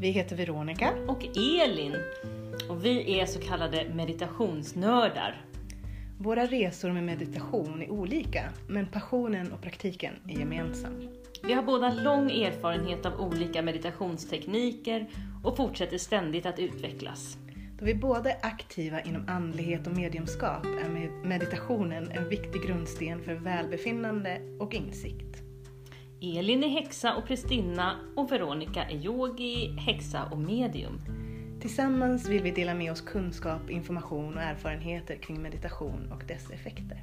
Vi heter Veronica och Elin och vi är så kallade meditationsnördar. Våra resor med meditation är olika, men passionen och praktiken är gemensam. Vi har båda lång erfarenhet av olika meditationstekniker och fortsätter ständigt att utvecklas. Då vi båda är aktiva inom andlighet och mediumskap är meditationen en viktig grundsten för välbefinnande och insikt. Elin är häxa och prästinna och Veronica är yogi, häxa och medium. Tillsammans vill vi dela med oss kunskap, information och erfarenheter kring meditation och dess effekter.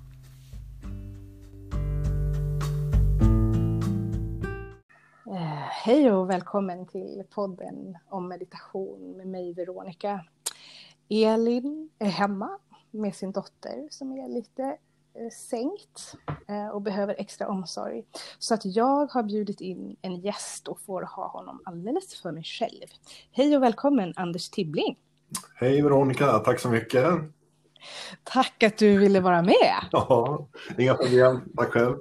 Hej och välkommen till podden om meditation med mig Veronica. Elin är hemma med sin dotter som är lite sänkt och behöver extra omsorg. Så att jag har bjudit in en gäst och får ha honom alldeles för mig själv. Hej och välkommen Anders Tibbling. Hej Veronica, tack så mycket. Tack att du ville vara med. Ja, inga problem, tack själv.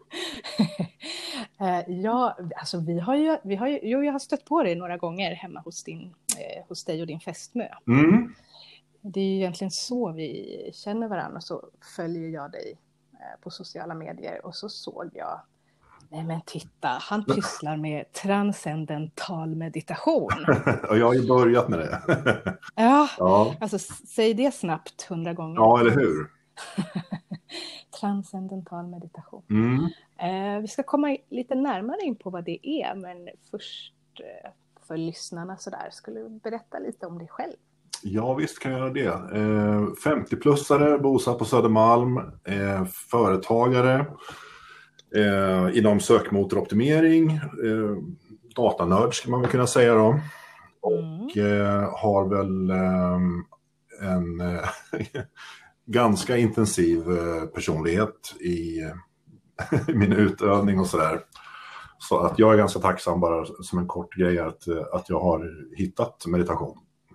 Ja, alltså jag har stött på dig några gånger hemma hos dig och din fästmö. Mm. Det är ju egentligen så vi känner varandra, så följer jag dig på sociala medier och så såg jag, nej men titta, han pysslar med transcendental meditation. Och jag har ju börjat med det. Ja, alltså säg det snabbt 100 gånger. Ja, eller hur? Transcendental meditation. Mm. Vi ska komma lite närmare in på vad det är, men först för lyssnarna sådär, skulle du berätta lite om dig själv? Ja, visst kan jag göra det. 50-plussare, bosatt på Södermalm, företagare inom sökmotoroptimering, datanörd ska man väl kunna säga då. Och har väl en ganska intensiv personlighet i min utövning och sådär. Så att jag är ganska tacksam bara som en kort grej att jag har hittat meditation.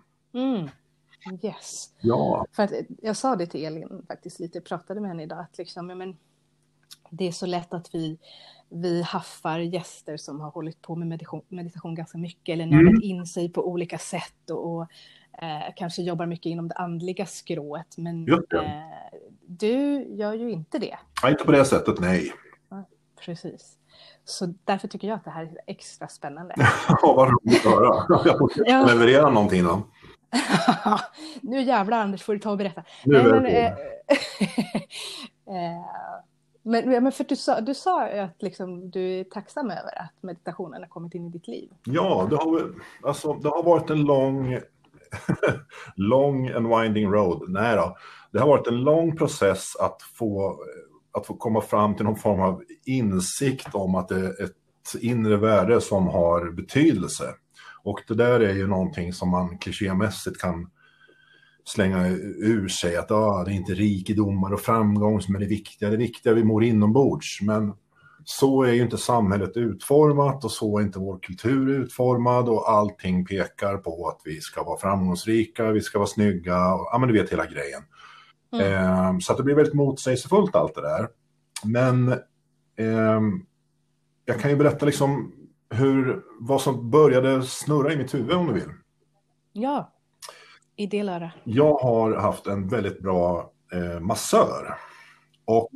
Yes. Ja. För att jag sa det till Elin faktiskt lite, pratade med henne idag, att liksom, men det är så lätt att vi haffar gäster som har hållit på med meditation ganska mycket eller nördat in sig på olika sätt och kanske jobbar mycket inom det andliga skrået, men du gör ju inte det. Ja, inte på det sättet, nej. Ja, precis. Så därför tycker jag att det här är extra spännande. Ja, vad roligt att höra. Jag får leverera någonting då. Nu jävlar Anders, får du ta och berätta. Men för du sa att liksom, du är tacksam över att meditationen har kommit in i ditt liv. Ja, det har varit en long and winding road. Nej då. Det har varit en lång process att få komma fram till någon form av insikt om att det är ett inre värde som har betydelse. Och det där är ju någonting som man klichémässigt kan slänga ur sig. Att det är inte rikedomar och framgång som är det viktiga. Det viktiga vi mår inombords. Men så är ju inte samhället utformat och så är inte vår kultur utformad. Och allting pekar på att vi ska vara framgångsrika, vi ska vara snygga. Ja, men du vet hela grejen. Så att det blir väldigt motsägelsefullt allt det där. Men jag kan ju berätta liksom vad som började snurra i mitt huvud om du vill. Ja, i det lära. Jag har haft en väldigt bra massör. Och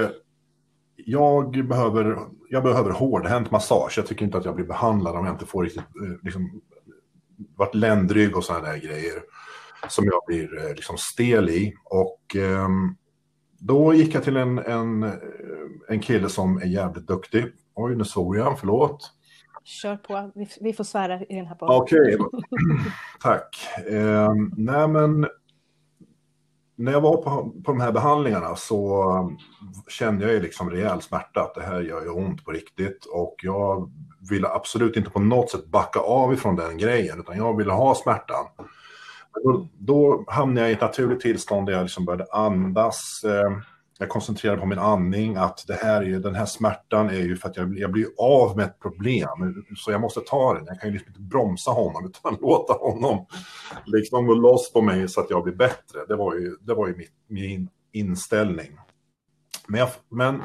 jag behöver hårdhänt massage. Jag tycker inte att jag blir behandlad om jag inte får riktigt varit ländrygg och sådana där grejer som jag blir liksom stel i. Och då gick jag till en kille som är jävligt duktig. Oj, nu såg jag, förlåt. Kör på, vi får svära i den här podden. Okej, tack. Nej men, när jag var på de här behandlingarna så kände jag ju liksom rejäl smärta att det här gör ju ont på riktigt. Och jag ville absolut inte på något sätt backa av ifrån den grejen, utan jag ville ha smärtan. Då hamnade jag i ett naturligt tillstånd där jag liksom började andas. Jag koncentrerade på min andning, att den här smärtan är ju för att jag blir av med ett problem. Så jag måste ta den. Jag kan ju liksom inte bromsa honom utan låta honom liksom gå loss på mig så att jag blir bättre. Det var ju min inställning. Men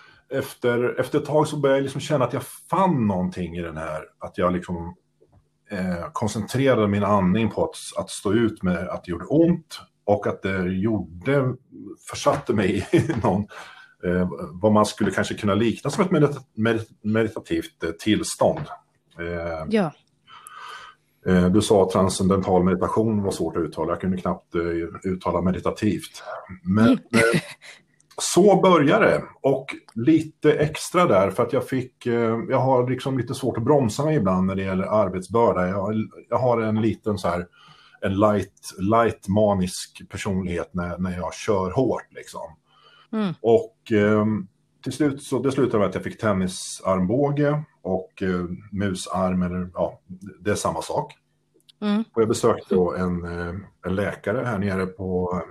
efter ett tag så började jag liksom känna att jag fann någonting i den här. Att jag liksom koncentrerade min andning på att stå ut med att det gjorde ont och att det försatte mig i någon, vad man skulle kanske kunna likna som ett meditativt tillstånd. Ja. Du sa att transcendental meditation var svårt att uttala. Jag kunde knappt uttala meditativt. Men så började det. Och lite extra där för att jag har liksom lite svårt att bromsa mig ibland när det gäller arbetsbörda. Jag har en liten så här, en light manisk personlighet när jag kör hårt liksom. Och till slut så det slutade med att jag fick tennisarmbåge och musarm, eller ja, det är samma sak. Och jag besökte då en läkare här nere på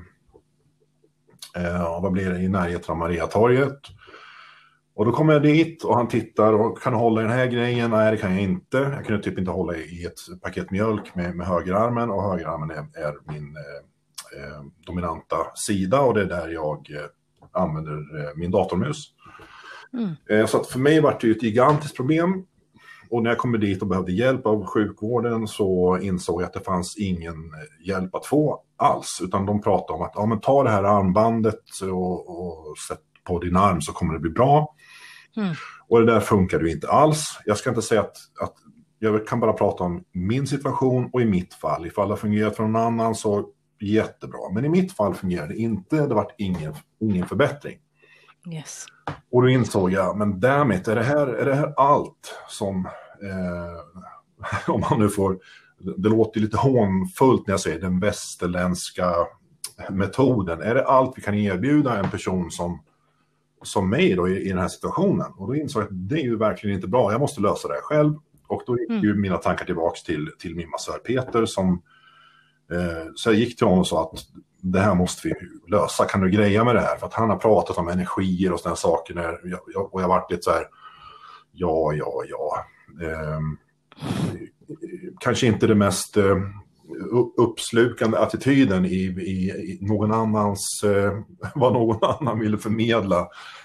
vad blir det, i närheten av Mariatorget. Och då kommer jag dit och han tittar och kan hålla i den här grejen. Nej, det kan jag inte. Jag kunde typ inte hålla i ett paket mjölk med högerarmen, och högerarmen är min dominanta sida, och det är där jag använder min datormus. Så att för mig var det ju ett gigantiskt problem. Och när jag kom dit och behövde hjälp av sjukvården så insåg jag att det fanns ingen hjälp att få alls. Utan de pratade om att ja, men ta det här armbandet och sätt på din arm så kommer det bli bra. Och det där funkar ju inte alls. Jag ska inte säga att jag kan bara prata om min situation och i mitt fall. Ifall det fungerar för någon annan så jättebra. Men i mitt fall fungerar det inte. Det var ingen förbättring. Yes. Och då insåg jag, men dammit, är det här allt som, om man nu får, det låter lite hånfullt när jag säger den västerländska metoden. Är det allt vi kan erbjuda en person som mig då i den här situationen? Och då insåg jag att det är ju verkligen inte bra, jag måste lösa det här själv. Och då gick ju mina tankar tillbaks till min massör Peter så jag gick till honom och sa att det här måste vi lösa, kan du greja med det här? För att han har pratat om energier och sådana saker och jag har varit lite så här, ja. Kanske inte det mest uppslukande attityden i någon annans, vad någon annan ville förmedla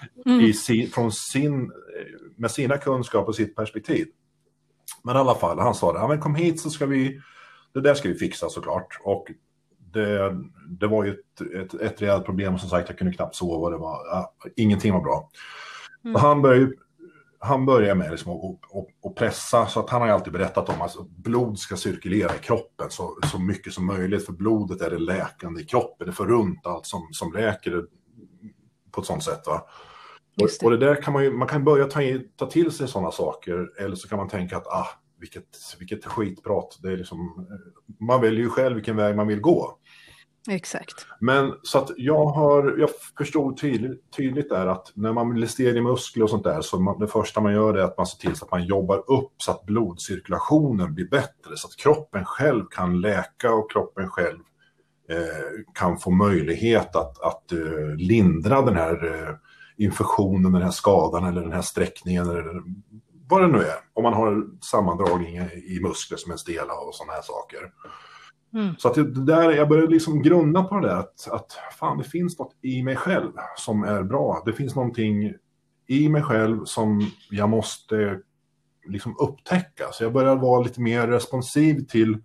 med sina kunskaper och sitt perspektiv. Men i alla fall, han sa det, ja, men kom hit så det där ska vi fixa såklart. Och det var ju ett rejält problem, som sagt jag kunde knappt sova, ingenting var bra. Och han började med liksom att pressa, så att han har alltid berättat om att blod ska cirkulera i kroppen så mycket som möjligt, för blodet är det läkande i kroppen, det får runt allt som läker det på ett sånt sätt, va? Och det där kan man kan börja ta till sig sådana saker, eller så kan man tänka att vilket skitprat, det är liksom, man väljer ju själv vilken väg man vill gå. Exakt. Men så att jag förstod tydligt där att när man vill stega muskler och sånt där, så det första man gör är att man ser till så att man jobbar upp så att blodcirkulationen blir bättre, så att kroppen själv kan läka och kroppen själv kan få möjlighet att lindra den här infektionen, den här skadan eller den här sträckningen eller vad det nu är. Om man har sammandragning i muskler som är stela och sådana här saker. Så att det där, jag började liksom grunna på det där att fan, det finns något i mig själv som är bra. Det finns någonting i mig själv som jag måste liksom upptäcka. Så jag började vara lite mer responsiv till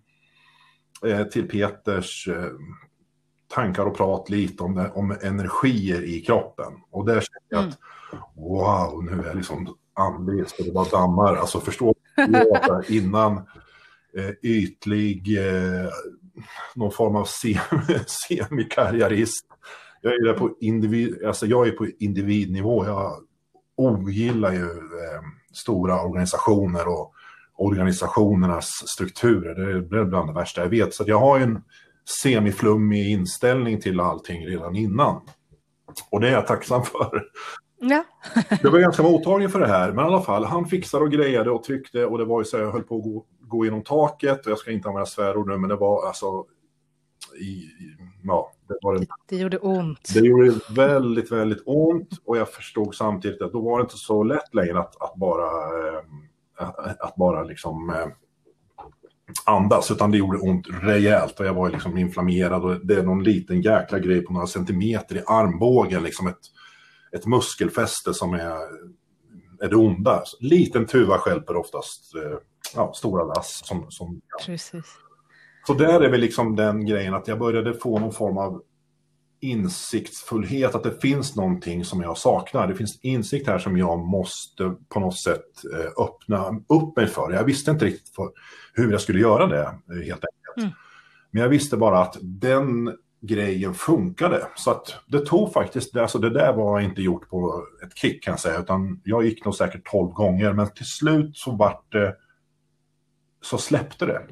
Peters tankar och prat lite om energier i kroppen. Och där kände jag att wow, nu är jag liksom andlig, så det bara dammar. Alltså förstå innan ytlig någon form av semikarriärist. Jag är på individnivå. Jag ogillar ju stora organisationer och organisationernas strukturer. Det är bland det värsta jag vet. Så att jag har en semiflummig inställning till allting redan innan. Och det är jag tacksam för. Ja. Jag var ganska mottaglig för det här, men i alla fall, han fixade och grejade och tryckte, och det var ju så jag höll på att gå genom taket, och jag ska inte använda svärord nu, men det var alltså det gjorde ont. Det gjorde väldigt, väldigt ont, och jag förstod samtidigt att då var det inte så lätt längre att bara liksom andas, utan det gjorde ont rejält, och jag var liksom inflammerad, och det är någon liten jäkla grej på några centimeter i armbågen, liksom ett muskelfäste som är det onda. Liten tuva stjälper oftast stora lass. Precis. Så där är väl liksom den grejen att jag började få någon form av insiktsfullhet, att det finns någonting som jag saknar. Det finns insikt här som jag måste på något sätt öppna upp mig för. Jag visste inte riktigt hur jag skulle göra det, helt enkelt. Men jag visste bara att den grejen funkade. Så att det tog faktiskt, alltså det där var inte gjort på ett kick kan jag säga, utan jag gick nog säkert 12 gånger, men till slut så släppte det.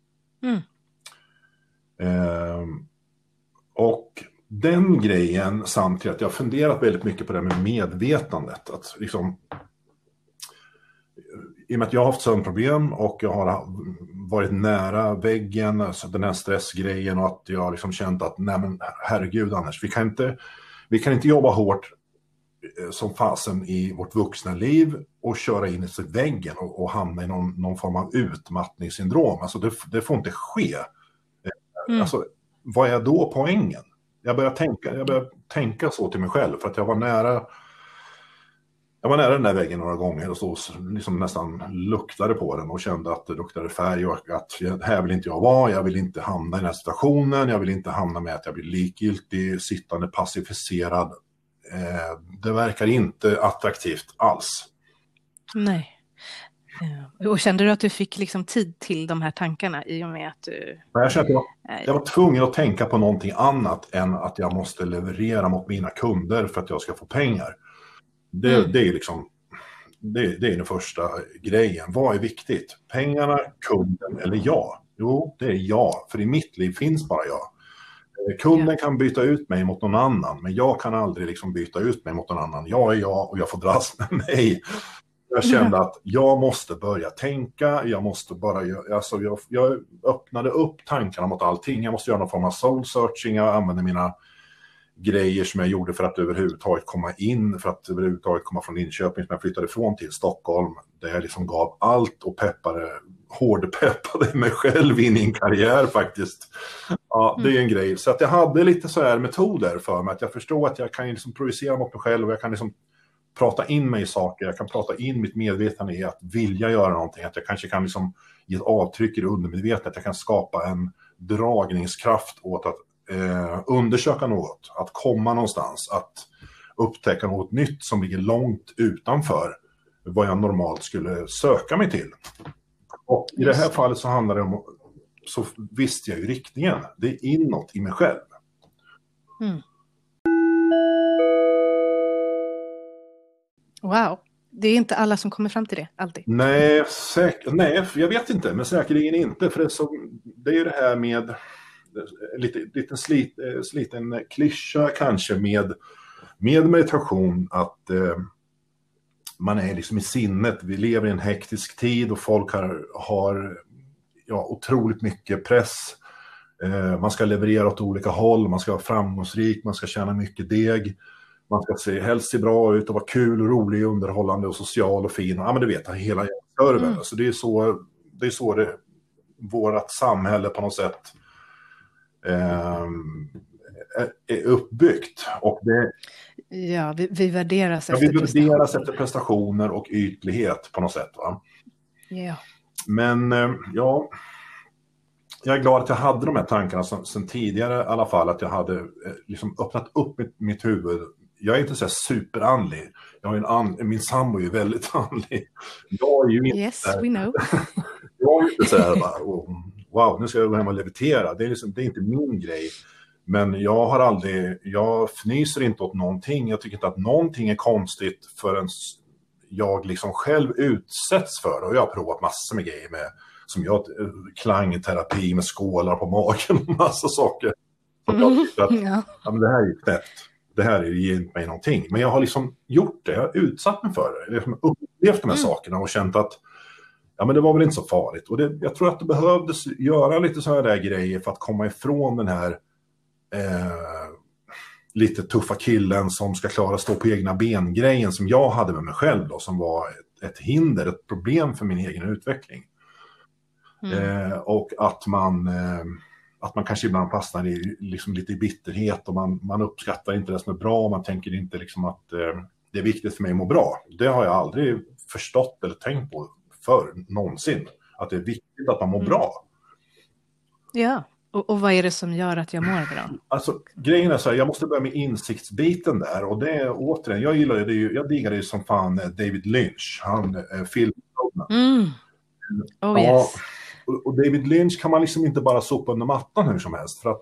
Och den grejen, samtidigt att jag har funderat väldigt mycket på det med medvetandet, att liksom, i och med att jag har haft sömnproblem och jag har varit nära väggen, alltså den här stressgrejen, och att jag har liksom känt att nej men herregud Anders, vi kan inte jobba hårt som fasen i vårt vuxna liv och köra in i väggen och hamna i någon form av utmattningssyndrom. Alltså det får inte ske. Alltså, vad är då poängen? Jag började tänka så till mig själv, för att jag var nära den där väggen några gånger och så liksom nästan luktade på den och kände att det luktade färg och att här vill inte jag vara, jag vill inte hamna i den här situationen, jag vill inte hamna med att jag blir likgiltig, sittande, passiviserad. Det verkar inte attraktivt alls. Nej. Och kände du att du fick liksom tid till de här tankarna i och med att du... Jag kände att jag var tvungen att tänka på någonting annat än att jag måste leverera mot mina kunder för att jag ska få pengar. Det är liksom, det är den första grejen. Vad är viktigt? Pengarna, kunden eller jag? Jo, det är jag. För i mitt liv finns bara jag. Kunden kan byta ut mig mot någon annan, men jag kan aldrig liksom byta ut mig mot någon annan. Jag är jag och jag får dras med mig. Jag kände att jag måste börja tänka, jag öppnade upp tankarna mot allting. Jag måste göra någon form av soul searching, jag använde mina grejer som jag gjorde för att överhuvudtaget komma in, för att överhuvudtaget komma från Linköping som jag flyttade ifrån till Stockholm, där jag liksom gav allt och hårdpeppade mig själv in i en karriär faktiskt. Ja, det är en grej. Så att jag hade lite så här metoder för mig, att jag förstod att jag kan liksom projicera mot mig själv och jag kan liksom prata in mig i saker, jag kan prata in mitt medvetande i att vilja göra någonting, att jag kanske kan liksom ge ett avtryck i det undermedvetna, att jag kan skapa en dragningskraft åt att undersöka något, att komma någonstans, att upptäcka något nytt som ligger långt utanför vad jag normalt skulle söka mig till. Och i det här fallet så handlar det om, så visste jag ju riktningen, det är inåt i mig själv. Wow, det är inte alla som kommer fram till det, alltid. Nej, jag vet inte, men säkerligen inte, för det är ju det här med lite sliten klyscha kanske med meditation, att man är liksom i sinnet. Vi lever i en hektisk tid och folk har otroligt mycket press. Man ska leverera åt olika håll, man ska vara framgångsrik, man ska tjäna mycket deg, man ska helst se bra ut och vara kul och rolig, underhållande och social och fin. Ja, men du vet, hela serven. Så det är så vårt samhälle på något sätt är uppbyggt. Och vi värderas efter prestationer och ytlighet på något sätt, va? Ja. Men jag är glad att jag hade de här tankarna sen tidigare i alla fall, att jag hade liksom öppnat upp mitt huvud. Jag är inte så superandlig. Min sambo är ju väldigt andlig. Jag är ju inte yes, we know. Jag är inte så här bara, wow, nu ska jag gå hem och levitera. Det är inte min grej. Men jag fnyser inte åt någonting. Jag tycker inte att någonting är konstigt förrän jag liksom själv utsätts för det. Och jag har provat massor med grejer som jag klangterapi med skålar på magen och massa saker. Som jag tyckte att men det här är ju knäppt. Det här ger inte mig någonting. Men jag har liksom gjort det. Jag har utsatt mig för det. Jag har upplevt de här sakerna och känt att men det var väl inte så farligt. Och jag tror att det behövdes göra lite sådana där grejer för att komma ifrån den här lite tuffa killen som ska klara stå på egna ben-grejen som jag hade med mig själv då, som var ett hinder, ett problem för min egen utveckling. Och att man kanske ibland fastnar i liksom lite i bitterhet och man uppskattar inte det som är bra och man tänker inte liksom att det är viktigt för mig att må bra. Det har jag aldrig förstått eller tänkt på för någonsin. att det är viktigt att man mår bra. Ja, och vad är det som gör att jag mår bra? Alltså grejen är så här, jag måste börja med insiktsbiten där, och det är återigen, jag diggar ju som fan David Lynch, han filmproducenten. Oh yes. Och David Lynch kan man liksom inte bara sopa under mattan hur som helst, för att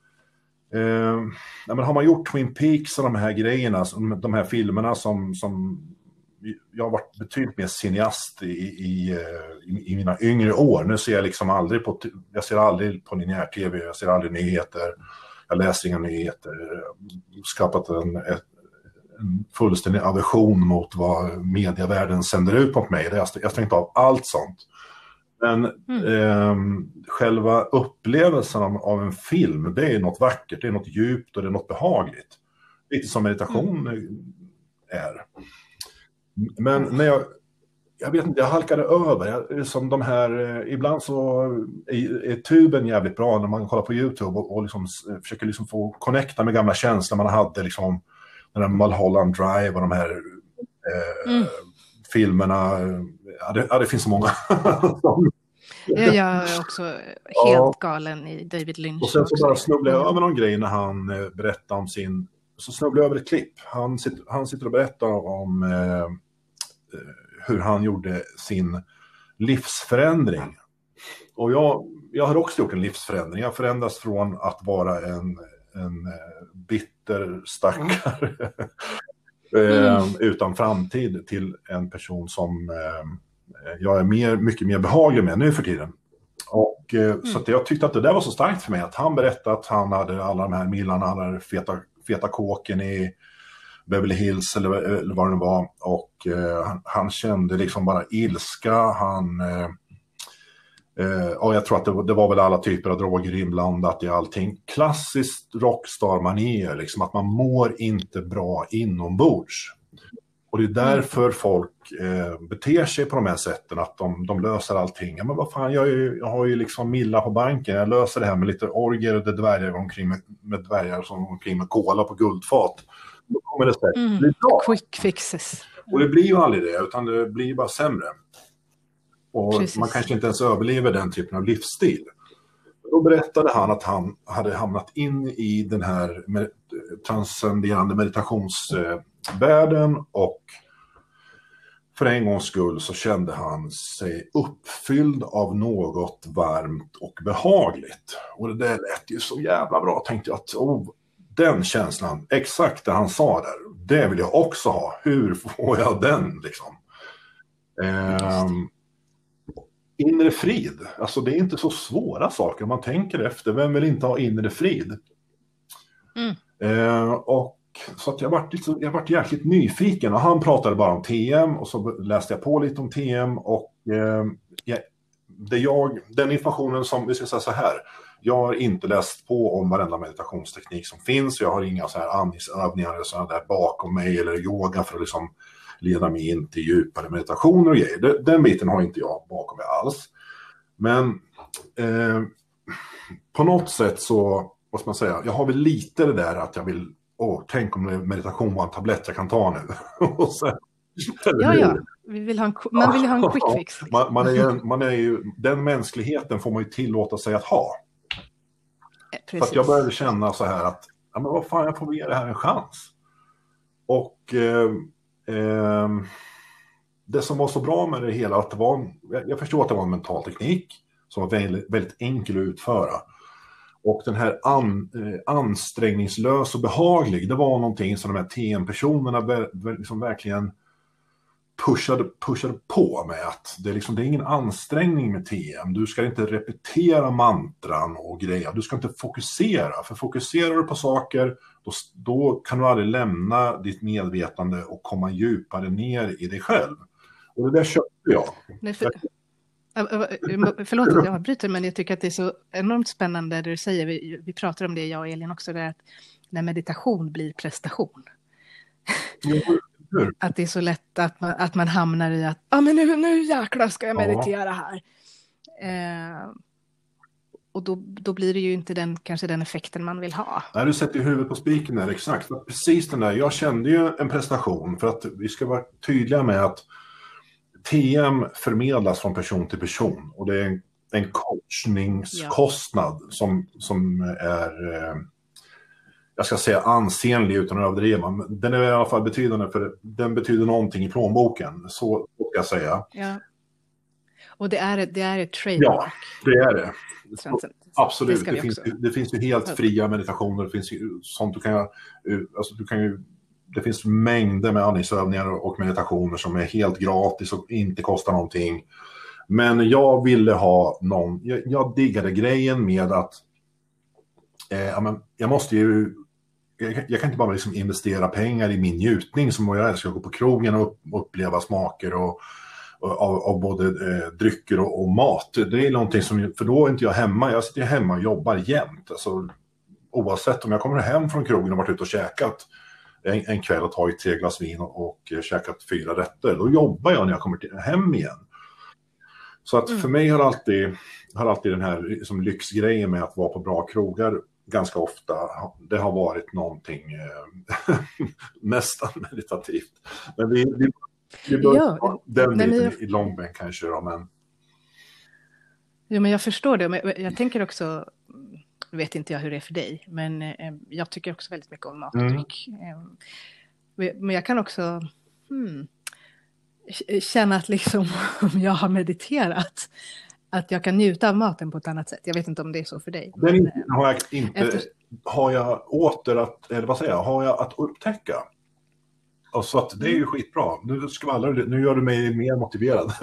men har man gjort Twin Peaks och de här grejerna, de här filmerna som jag har varit betydligt mer cineast i mina yngre år. Nu ser jag liksom jag ser aldrig på linjär-tv, jag ser aldrig nyheter, jag läser inga nyheter. Skapat en fullständig aversion mot vad medievärlden sänder ut mot mig. Jag stängt av allt sånt. Men själva upplevelsen av en film, det är något vackert, det är något djupt och det är något behagligt. Lite som meditation är. Men när jag vet inte, jag halkade över. Som de här, ibland så är tuben jävligt bra när man kollar på YouTube och liksom försöker liksom få connecta med gamla känslor man hade, liksom den här Mulholland Drive och de här filmerna. Ja, det finns så många. Jag är också helt galen i David Lynch. Och sen så bara snubblade jag över någon grej när han berättade om så snubblade jag över ett klipp. Han sitter och berättar om hur han gjorde sin livsförändring. Och jag har också gjort en livsförändring. Jag förändras från att vara en bitter stackare utan framtid till en person som jag är mycket mer behaglig med nu för tiden. Och så att jag tyckte att det där var så starkt för mig, att han berättade att han hade alla de här millarna, han hade feta kåken i Beverly Hills eller vad det var, och han kände liksom bara ilska, och jag tror att det var väl alla typer av droger inblandat i allting. Klassiskt rockstar-manier, liksom att man mår inte bra inombords. Och det är därför folk beter sig på de här sätten, att de löser allting. Ja, men vad fan, jag har ju liksom milla på banken, jag löser det här med lite orger och dvärgar omkring med dvärgar som omkring med kola på guldfat. Då kommer det säkert bli bra. Quick fixes. Och det blir ju aldrig det, utan det blir bara sämre. Och precis. Man kanske inte ens överlever den typen av livsstil. Då berättade han att han hade hamnat in i den här transcenderande meditationsvärlden, och för en gångs skull så kände han sig uppfylld av något varmt och behagligt. Och det där lät ju så jävla bra. Tänkte jag att den känslan, exakt det han sa där, det vill jag också ha. Hur får jag den liksom? Inre frid, alltså det är inte så svåra saker. Man tänker efter, vem vill inte ha inre frid? Och så att jag varit jäkligt nyfiken, och han pratade bara om TM, och så läste jag på lite om TM, och den informationen som, vi ska säga så här, jag har inte läst på om varenda meditationsteknik som finns, jag har inga så här andningsövningar eller sådana där bakom mig eller yoga för att liksom leda mig in till djupare meditationer och grejer. Den biten har inte jag bakom mig alls. Men på något sätt så, vad ska man säga, jag har väl lite det där att jag vill, tänk om meditation var en tablett jag kan ta nu. Och sen, ja. Man vill ha en quick fix. Liksom. Man är ju, den mänskligheten får man ju tillåta sig att ha. Precis. Så att jag började känna så här att, ja, men vad fan, jag får ge det här en chans. Och det som var så bra med det hela, att jag förstår att det var en mental teknik som var väldigt, väldigt enkel att utföra. Och den här ansträngningslös och behaglig, det var någonting som de här TM-personerna liksom verkligen pushade på med, att det är ingen ansträngning med TM. Du ska inte repetera mantran och grejer. Du ska inte fokusera. För fokuserar du på saker, då kan du aldrig lämna ditt medvetande och komma djupare ner i dig själv. Och det där köpte jag. Förlåt att jag avbryter, men jag tycker att det är så enormt spännande det du säger. Vi pratar om det, jag och Elin också, där att när meditation blir prestation. Att det är så lätt att man hamnar i att men nu jäklar ska jag meditera här. Och då blir det ju inte kanske den effekten man vill ha. Nej, du sätter ju huvudet på spiken där, exakt. Precis den där, jag kände ju en prestation, för att vi ska vara tydliga med att TM förmedlas från person till person och det är en coachningskostnad som är, jag ska säga ansenlig utan att överdriva. Den är i alla fall betydande för den betyder någonting i plånboken, så ska jag säga. Ja. Och det är ett trademark. Ja, det är det. Absolut, det finns ju helt fria meditationer, det finns ju sånt det finns mängder med andningsövningar och meditationer som är helt gratis och inte kostar någonting. Men jag ville ha jag diggade grejen med att jag måste ju, jag kan inte bara liksom investera pengar i min njutning som jag älskar att gå på krogen och uppleva smaker och av både drycker och mat. Det är någonting som, för då är inte jag hemma. Jag sitter hemma och jobbar jämt. Alltså, oavsett om jag kommer hem från krogen och varit ute och käkat en kväll och tagit 3 glas vin och käkat 4 rätter. Då jobbar jag när jag kommer hem igen. Så att för mig har alltid den här liksom, lyxgrejen med att vara på bra krogar ganska ofta, det har varit någonting nästan meditativt. Men vi bör den biten i långbänk kanske då, men... Jo, men jag förstår det. Men jag tänker också, vet inte jag hur det är för dig, men jag tycker också väldigt mycket om mat och dryck. Men jag kan också känna att liksom, om jag har mediterat, att jag kan njuta av maten på ett annat sätt. Jag vet inte om det är så för dig. Har jag att upptäcka. Och så att det är ju skitbra. Nu gör du mig mer motiverad.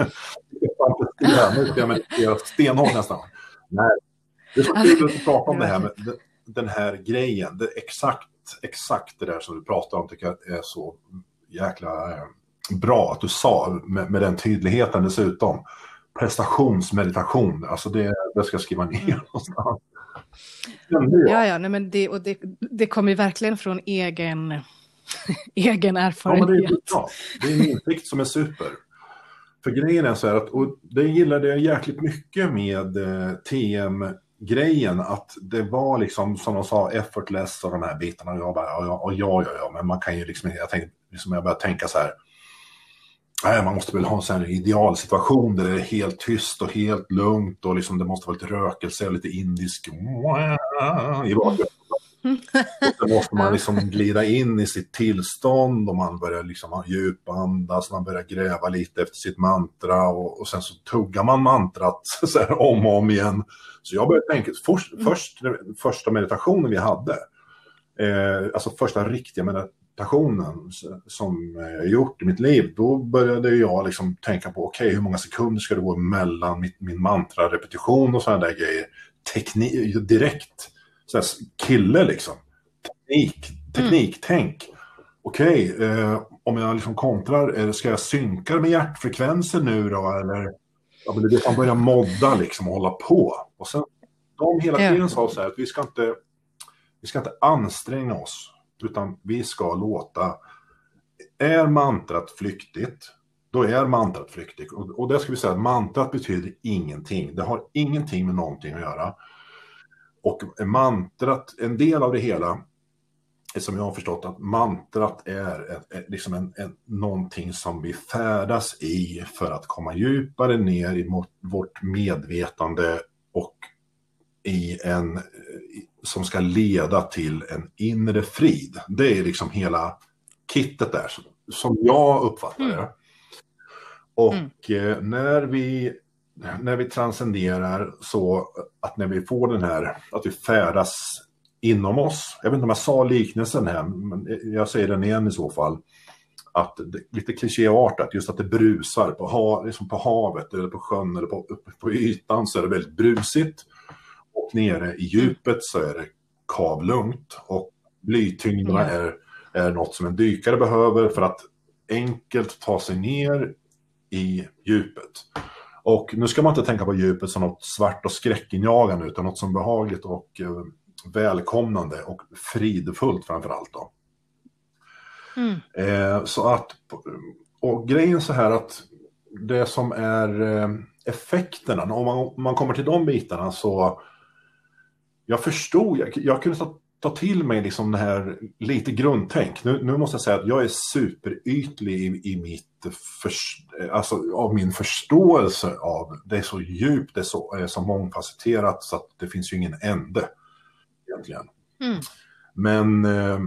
Nu ska jag meditera stenhårt nästan. Nej, det är så kul att prata om det här med den här grejen. Det är exakt det där som du pratar om, tycker jag är så jäkla bra att du sa med den tydligheten dessutom. Prestationsmeditation, alltså det ska jag skriva ner någonstans. Nej, men det kommer ju verkligen från egen erfarenhet. Ja, det är en insikt som är super. För grejen är så här att, och det gillade jag jäkligt mycket med TM-grejen, att det var liksom, som de sa, effortless och de här bitarna. Och jag bara, ja, men man kan ju liksom, jag började tänka så här, nej, man måste väl ha en sån här idealsituation där det är helt tyst och helt lugnt och liksom det måste vara lite rökelse och lite indisk i bakgrunden. Och sen måste man liksom glida in i sitt tillstånd och man börjar liksom djupandas, man börjar gräva lite efter sitt mantra och sen så tuggar man mantrat så här om och om igen. Så jag började tänka, första meditationen vi hade, alltså första riktiga meditationen som jag gjort i mitt liv, då började jag liksom tänka på okej, hur många sekunder ska det gå mellan min mantra-repetition och sådana där grejer. Direkt så här, kille liksom. Tekniktänk. Okej, om jag liksom kontrar, ska jag synka med hjärtfrekvensen nu då? Eller det kan börja modda liksom och hålla på. Och sen, de hela tiden sa så här att vi ska inte anstränga oss, utan vi ska låta, är mantrat flyktigt, då är mantrat flyktigt. Och det ska vi säga att mantrat betyder ingenting. Det har ingenting med någonting att göra. Och mantrat, en del av det hela, är som jag har förstått att mantrat är liksom någonting som vi färdas i för att komma djupare ner i vårt medvetande och som ska leda till en inre frid. Det är liksom hela kittet där som jag uppfattar det. Och när vi transcenderar, så att när vi får den här, att vi färdas inom oss, jag vet inte om jag sa liknelsen här, men jag säger den igen i så fall, att det, lite klichéartat, just att det brusar liksom på havet eller på sjön eller på ytan, så är det väldigt brusigt, och nere i djupet så är det kavlugnt, och blytyngderna är något som en dykare behöver för att enkelt ta sig ner i djupet. Och nu ska man inte tänka på djupet som något svart och skräckinjagande, utan något som behagligt och välkomnande och fridfullt framförallt då. Så att, och grejen så här att det som är effekterna, om man kommer till de bitarna, så jag förstod, jag kunde ta till mig liksom det här lite grundtänk. Nu måste jag säga att jag är superytlig i mitt alltså av min förståelse av det. Är så djupt, det är så mångfacetterat så att det finns ju ingen ände egentligen. Men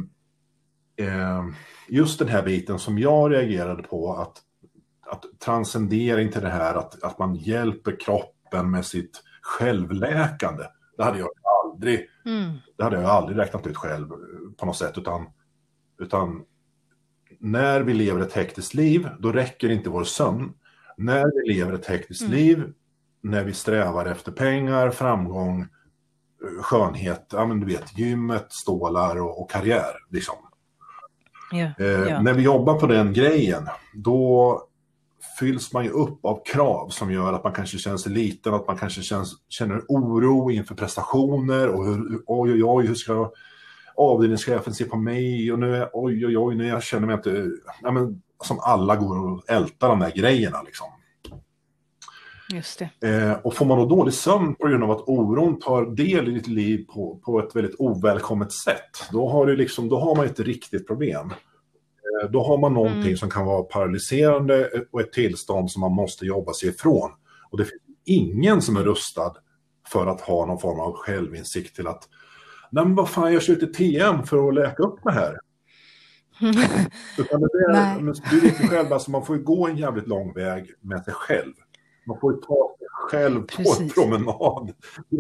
just den här biten som jag reagerade på, att transcendera inte det här, att man hjälper kroppen med sitt självläkande. Det hade jag aldrig räknat ut själv på något sätt, utan när vi lever ett hektiskt liv, då räcker inte vår sömn. När vi lever ett hektiskt liv, när vi strävar efter pengar, framgång, skönhet, ja men du vet, gymmet, stålar och karriär liksom. När vi jobbar på den grejen, då fylls man ju upp av krav som gör att man kanske känner sig liten, att man kanske känner oro inför prestationer och hur ska avdelningschefen se på mig och nu nu jag känner mig inte, ja, men, som alla går och ältar de där grejerna liksom. Just det. Och får man då dålig sömn på grund av att oron tar del i ditt liv på ett väldigt ovälkommet sätt, då har man ett riktigt problem. Då har man någonting som kan vara paralyserande och ett tillstånd som man måste jobba sig ifrån. Och det finns ingen som är rustad för att ha någon form av självinsikt till att nej men vad fan, jag kör ut i TM för att läka upp det här. Utan du vet ju själv, alltså man får ju gå en jävligt lång väg med sig själv. Man får ju ta sig själv på en promenad.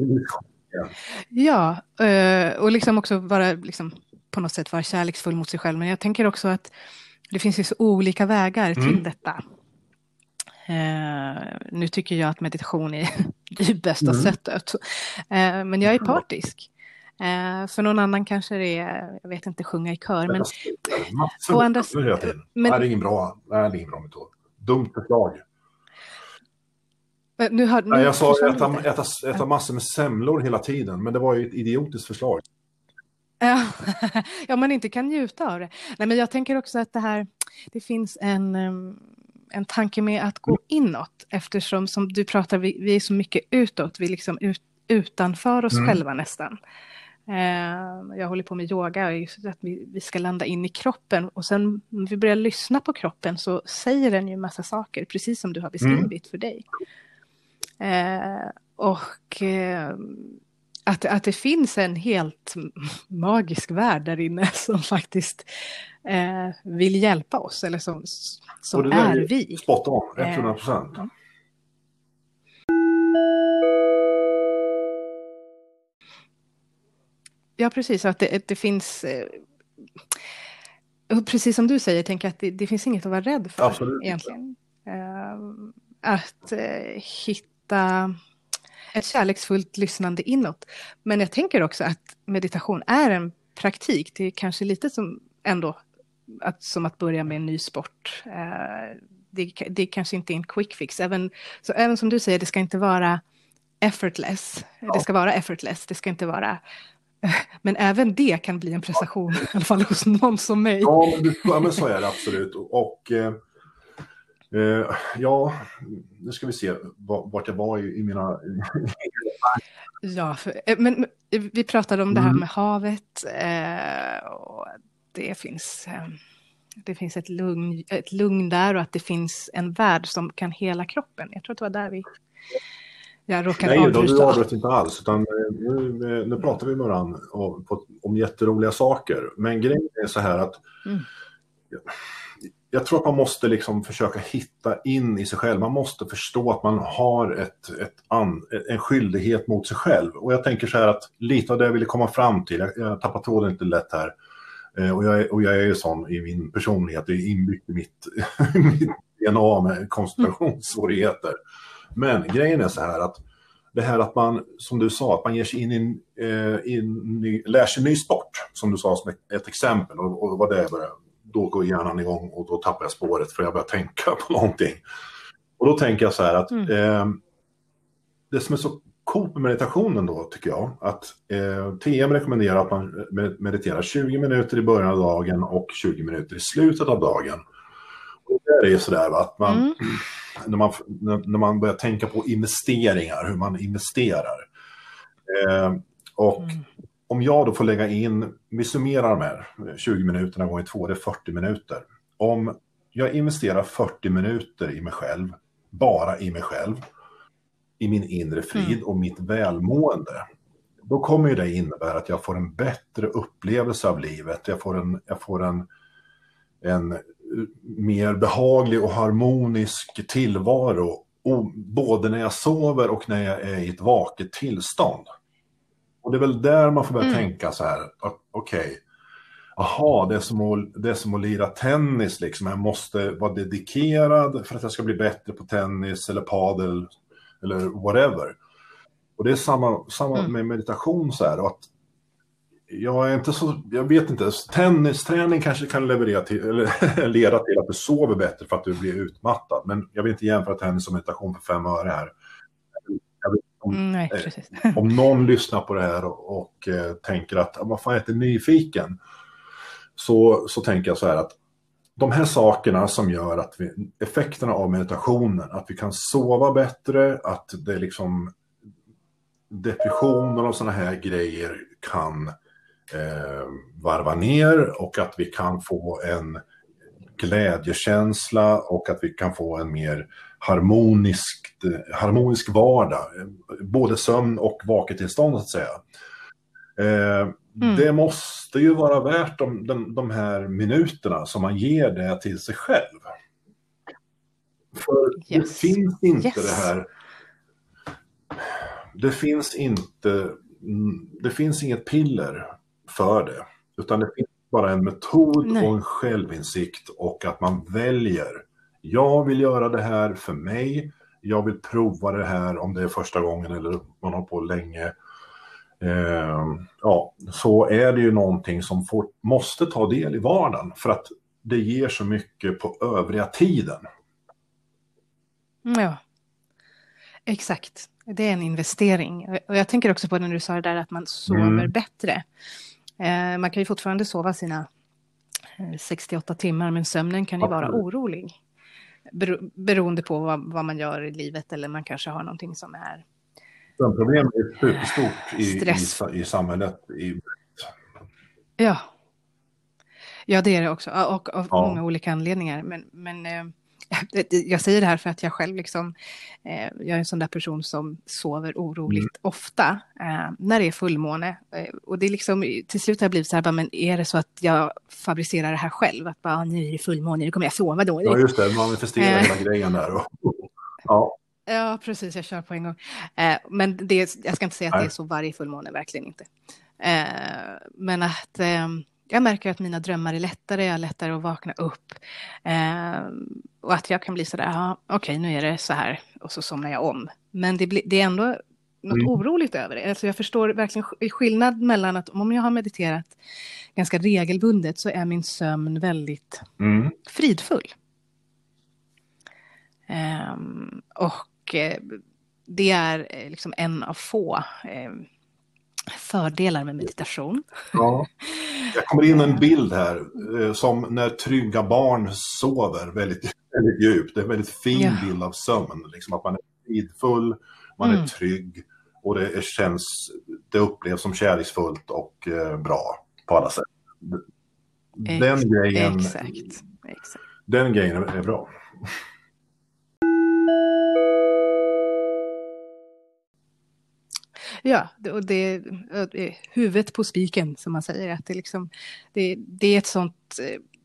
Ja, och liksom också vara liksom på något sätt vara kärleksfull mot sig själv. Men jag tänker också att det finns ju så olika vägar till detta. Nu tycker jag att meditation är det bästa sättet. Men jag är partisk. För någon annan kanske det är, jag vet inte, sjunga i kör. Men på andra sidan. Det är ingen bra metod. Dumt förslag. Jag sa äta massor med semlor hela tiden, men det var ju ett idiotiskt förslag. Ja, man inte kan njuta av det. Nej, men jag tänker också att det finns en tanke med att gå inåt, eftersom som du pratar, vi är så mycket utåt, vi liksom utanför oss själva nästan. Jag håller på med yoga, just att vi ska landa in i kroppen, och sen när vi börjar lyssna på kroppen så säger den ju massa saker, precis som du har beskrivit för dig. Att det finns en helt magisk värld där inne som faktiskt vill hjälpa oss, eller som är vi. Spot on, 100%. Ja, precis. Att det finns, precis som du säger, tänker att det finns inget att vara rädd för. Absolut. Egentligen. Att hitta ett kärleksfullt lyssnande inåt. Men jag tänker också att meditation är en praktik. Det är kanske lite som ändå som att börja med en ny sport. Det kanske inte är en quick fix. Även som du säger, det ska inte vara effortless. Det ska vara effortless. Det ska inte vara... Men även det kan bli en prestation, i alla fall hos någon som mig. Ja, men så är det absolut. Och ja, nu ska vi se vart jag var i mina... Ja, men vi pratade om det här med havet. Och det finns ett lugn där, och att det finns en värld som kan hela kroppen. Jag tror att det var där jag råkade avbryta. Nej, du avbröt inte alls. Utan nu pratar vi med varandra om jätteroliga saker. Men grejen är så här att... Jag tror att man måste liksom försöka hitta in i sig själv. Man måste förstå att man har en skyldighet mot sig själv. Och jag tänker så här att lite av det jag ville komma fram till. Jag tappar tråden inte lätt här. Och jag är ju sån i min personlighet. Det är inbyggt i mitt DNA med koncentrationssvårigheter. Men grejen är så här att det här att man, som du sa, att man ger sig in lär sig ny sport. Som du sa som ett exempel. Och vad det är bara. Då går hjärnan igång och då tappar jag spåret för jag börjar tänka på någonting. Och då tänker jag så här att det som är så coolt med meditationen då, tycker jag, att TM rekommenderar att man mediterar 20 minuter i början av dagen och 20 minuter i slutet av dagen. Och det är så där att man, när man börjar tänka på investeringar, hur man investerar. Och om jag då får lägga in, vi summerar de här 20 minuterna gånger 2, det är 40 minuter. Om jag investerar 40 minuter i mig själv, bara i mig själv, i min inre frid och mitt välmående, då kommer ju det innebära att jag får en bättre upplevelse av livet. Jag får en mer behaglig och harmonisk tillvaro, både när jag sover och när jag är i ett vaket tillstånd. Och det är väl där man får börja tänka så här, okej, aha, det är som att lira tennis liksom. Jag måste vara dedikerad för att jag ska bli bättre på tennis eller padel eller whatever. Och det är samma med meditation så här, och att jag vet inte, tennisträning kanske kan leverera till eller leda till att du sover bättre för att du blir utmattad, men jag vill inte jämföra tennis och meditation för 5 öre här. Nej, precis. Om någon lyssnar på det här och tänker att vad fan, jag är nyfiken, så tänker jag så här att de här sakerna som gör att effekterna av meditationen, att vi kan sova bättre, att det liksom depressioner och såna här grejer kan varva ner, och att vi kan få en glädjekänsla och att vi kan få en mer harmonisk vardag, både sömn och vaketillstånd så att säga. Det måste ju vara värt de här minuterna som man ger det till sig själv. För det finns inte det här, det finns inget piller för det, utan det finns bara en metod och en självinsikt, och att man väljer, jag vill göra det här för mig, jag vill prova det här om det är första gången eller man har på länge. Så är det ju någonting som måste ta del i vardagen, för att det ger så mycket på övriga tiden. Ja, exakt. Det är en investering. Och jag tänker också på när du sa det där att man sover bättre. Man kan ju fortfarande sova sina 68 timmar, men sömnen kan ju vara orolig. Beroende på vad man gör i livet, eller man kanske har någonting som är... Sömnproblem är superstort i samhället. Ja, det är det också. Och av många olika anledningar. Men jag säger det här för att jag själv liksom, jag är en sån där person som sover oroligt ofta när det är fullmåne. Och det är liksom, till slut har jag blivit så här, men är det så att jag fabricerar det här själv? Att bara, nu är det fullmåne, nu kommer jag sova då. Ja, just det, man manifesterar hela grejen där. Ja, precis, jag kör på en gång. Men jag ska inte säga att det är så varje fullmåne, verkligen inte. Men att... jag märker att mina drömmar är lättare, jag är lättare att vakna upp. Och att jag kan bli sådär, okej, nu är det så här. Och så somnar jag om. Men det är ändå något oroligt över det. Alltså jag förstår verkligen skillnad mellan att om jag har mediterat ganska regelbundet så är min sömn väldigt fridfull. Och det är liksom en av få... fördelar med meditation. Ja. Jag kommer in en bild här som när trygga barn sover väldigt, väldigt djupt. Det är en väldigt fin bild av sömn. Liksom att man är fridfull, man är trygg, och det upplevs som kärleksfullt och bra på alla sätt. Exakt. Den grejen är bra. Ja, och det är huvudet på spiken som man säger. Att det, liksom, det är ett sånt...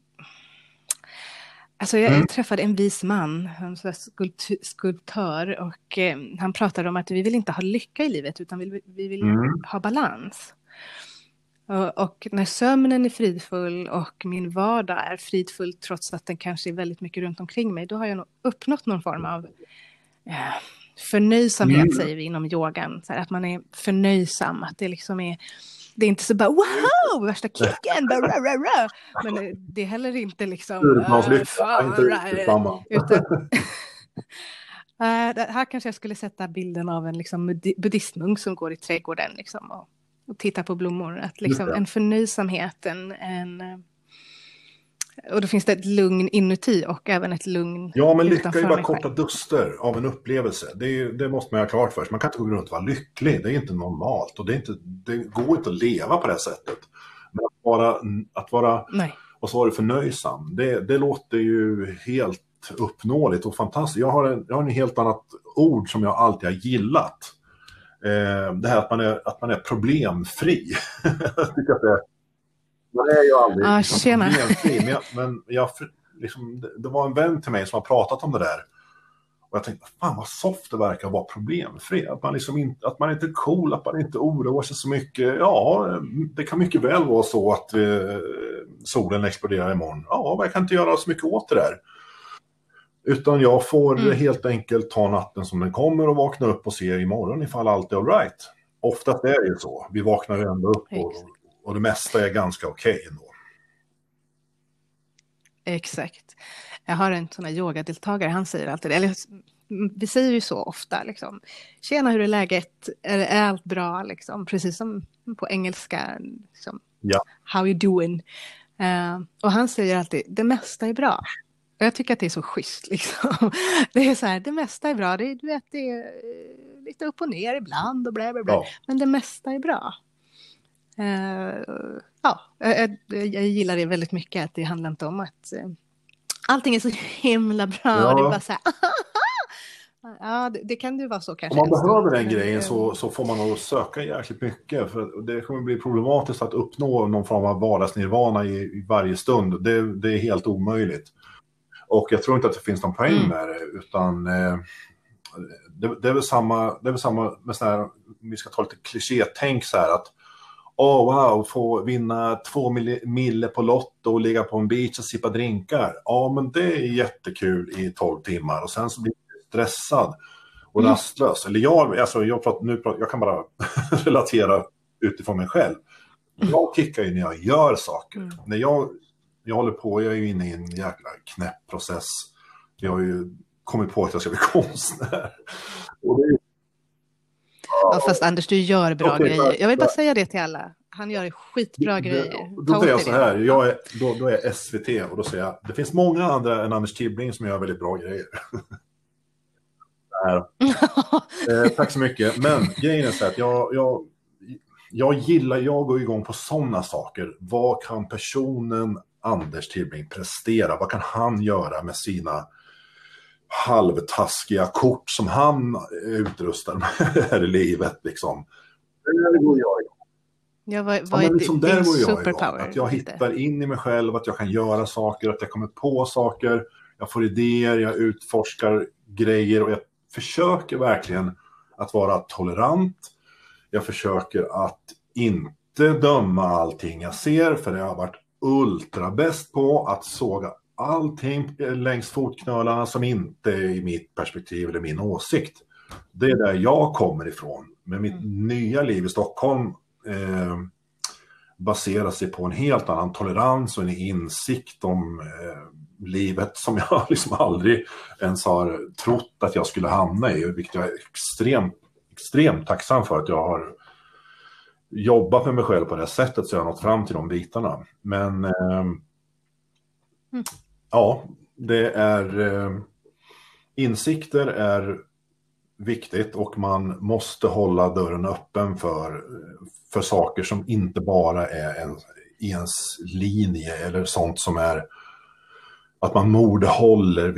Alltså jag träffade en vis man, en skulptör, och han pratade om att vi vill inte ha lycka i livet, utan vi vill ha balans. Och när sömnen är fridfull och min vardag är fridfull, trots att den kanske är väldigt mycket runt omkring mig, då har jag nog uppnått någon form av... förnöjsamhet säger vi inom yogan, så här, att man är förnöjsam, att det liksom är, det är inte så bara wow, värsta kicken, men det är heller inte liksom utan här kanske jag skulle sätta bilden av en liksom buddhistmunk som går i trädgården liksom, och tittar på blommor, att liksom en förnöjsamhet, Och då finns det ett lugn inuti och även ett lugn Ja, men lycka är ju bara mig korta själv. duster av en upplevelse. Det måste man ha klart för sig. Man kan inte gå runt och vara lycklig. Det är inte normalt. Och det går inte att leva på det här sättet. Men att vara Nej. och så var det förnöjsam. Det låter ju helt uppnåeligt och fantastiskt. Jag har en helt annat ord som jag alltid har gillat. Det här att man är problemfri. Jag tycker att man är ju aldrig problemfri. Men det var en vän till mig som har pratat om det där. Och jag tänkte, fan vad soft det verkar vara problemfri. Att man inte är cool, att man inte oroar sig så mycket. Ja, det kan mycket väl vara så att solen exploderar imorgon. Ja, jag kan inte göra så mycket åt det där. Utan jag får helt enkelt ta natten som den kommer och vakna upp och se imorgon ifall allt är all right. Oftast är det ju så. Vi vaknar ändå upp och det mesta är ganska okej ändå. Exakt. Jag har en sån här yogadeltagare, han säger alltid det. Eller, vi säger ju så ofta liksom. Tjena, hur är läget? Är allt bra? Liksom? Precis som på engelska. Liksom, ja. How you doing? Och han säger alltid, det mesta är bra. Och jag tycker att det är så schysst. Liksom. Det är så här, det mesta är bra. Det är lite upp och ner ibland och bla bla bla. Ja. Men det mesta är bra. Jag gillar det väldigt mycket. Att det handlar inte om att allting är så himla bra. Ja. Och det är bara så här, ja, det kan ju vara så kanske. Om man behöver den grejen så får man nog söka jäkligt mycket. För det kommer bli problematiskt att uppnå någon form av vardagsnirvana i varje stund. Det är helt omöjligt. Och jag tror inte att det finns någon poäng med det. Utan det är väl samma med sån här, vi ska ta lite kliché-tänk så här att wow, få vinna 2 mille på lotto och ligga på en beach och sippa drinkar. Ja, men det är jättekul i 12 timmar. Och sen så blir jag stressad och rastlös. Eller jag kan bara relatera utifrån mig själv. Jag kickar ju när jag gör saker. När jag håller på, jag är ju inne i en jäkla knäpp process. Jag har ju kommit på att jag ska bli konstnär. Och det är Ja, fast Anders, du gör bra grejer. Jag vill bara säga det till alla. Han gör skitbra grejer. Då säger jag så här, då är jag SVT och då säger jag, det finns många andra än Anders Tibbling som gör väldigt bra grejer. Tack så mycket. Men grejen är så att jag går igång på sådana saker. Vad kan personen Anders Tibbling prestera? Vad kan han göra med sina halvtaskiga kort som han utrustar med här i livet liksom. Där går jag igång. Där går jag superpower. Att jag hittar in i mig själv, att jag kan göra saker, att jag kommer på saker, jag får idéer, jag utforskar grejer och jag försöker verkligen att vara tolerant. Jag försöker att inte döma allting jag ser, för jag har varit ultra bäst på att såga allting längs fotknölarna som inte är i mitt perspektiv eller min åsikt. Det är där jag kommer ifrån. Men mitt nya liv i Stockholm baserar sig på en helt annan tolerans och en insikt om livet som jag liksom aldrig ens har trott att jag skulle hamna i. Vilket jag är extremt tacksam för, att jag har jobbat med mig själv på det sättet så jag har nått fram till de bitarna. Men ja, det är insikter är viktigt och man måste hålla dörren öppen för saker som inte bara är i ens linje eller sånt som är att man mordhåller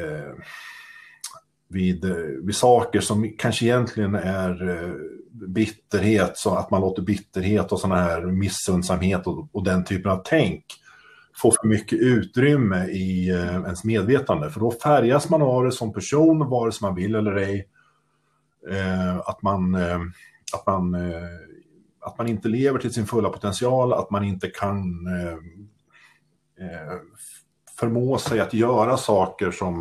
vid saker som kanske egentligen är bitterhet, så att man låter bitterhet och såna här missundsamhet och den typen av tänk få för mycket utrymme i ens medvetande, för då färgas man av det som person, vare sig man vill eller ej. Att man inte lever till sin fulla potential, att man inte kan förmå sig att göra saker som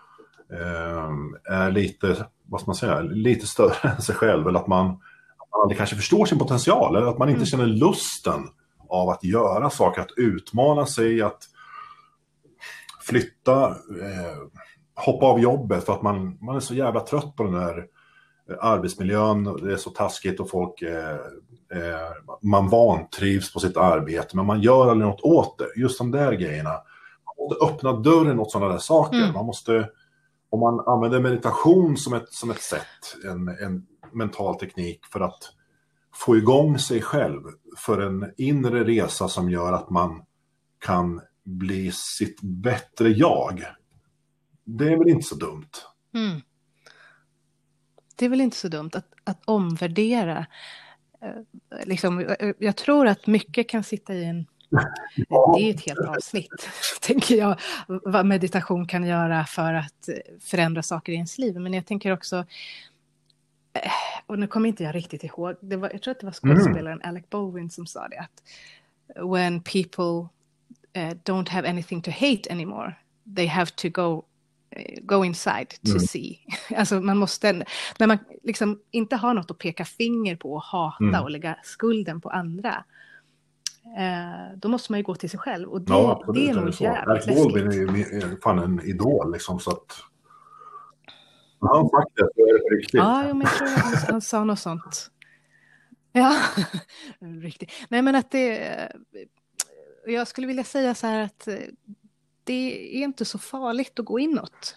är lite, vad ska man säga, lite större än sig själv, eller att man aldrig kanske förstår sin potential, eller att man inte känner lusten av att göra saker, att utmana sig, att flytta, hoppa av jobbet för att man är så jävla trött på den där arbetsmiljön, det är så taskigt och folk man vantrivs på sitt arbete, men man gör aldrig något åt det. Just de där grejerna, måste öppna dörren åt sådana där saker. Man måste, om man använder meditation som ett sätt, en mental teknik för att få igång sig själv för en inre resa som gör att man kan bli sitt bättre jag. Det är väl inte så dumt. Det är väl inte så dumt att omvärdera. Liksom, jag tror att mycket kan sitta i en... Det är ett helt avsnitt, tänker jag, vad meditation kan göra för att förändra saker i ens liv. Men jag tänker också, och nu kommer inte jag riktigt ihåg, jag tror att det var skådespelaren Alec Baldwin som sa det, att when people don't have anything to hate anymore, they have to go inside to see. Alltså man måste, när man liksom inte har något att peka finger på och hata och lägga skulden på andra, då måste man ju gå till sig själv, och det är nog jävligt läskigt. Baldwin är ju fan en idol liksom, så att han faktiskt är det riktigt. Ja, men jag tror att han sa något sånt. Ja, riktigt. Nej, men att jag skulle vilja säga så här att det är inte så farligt att gå inåt.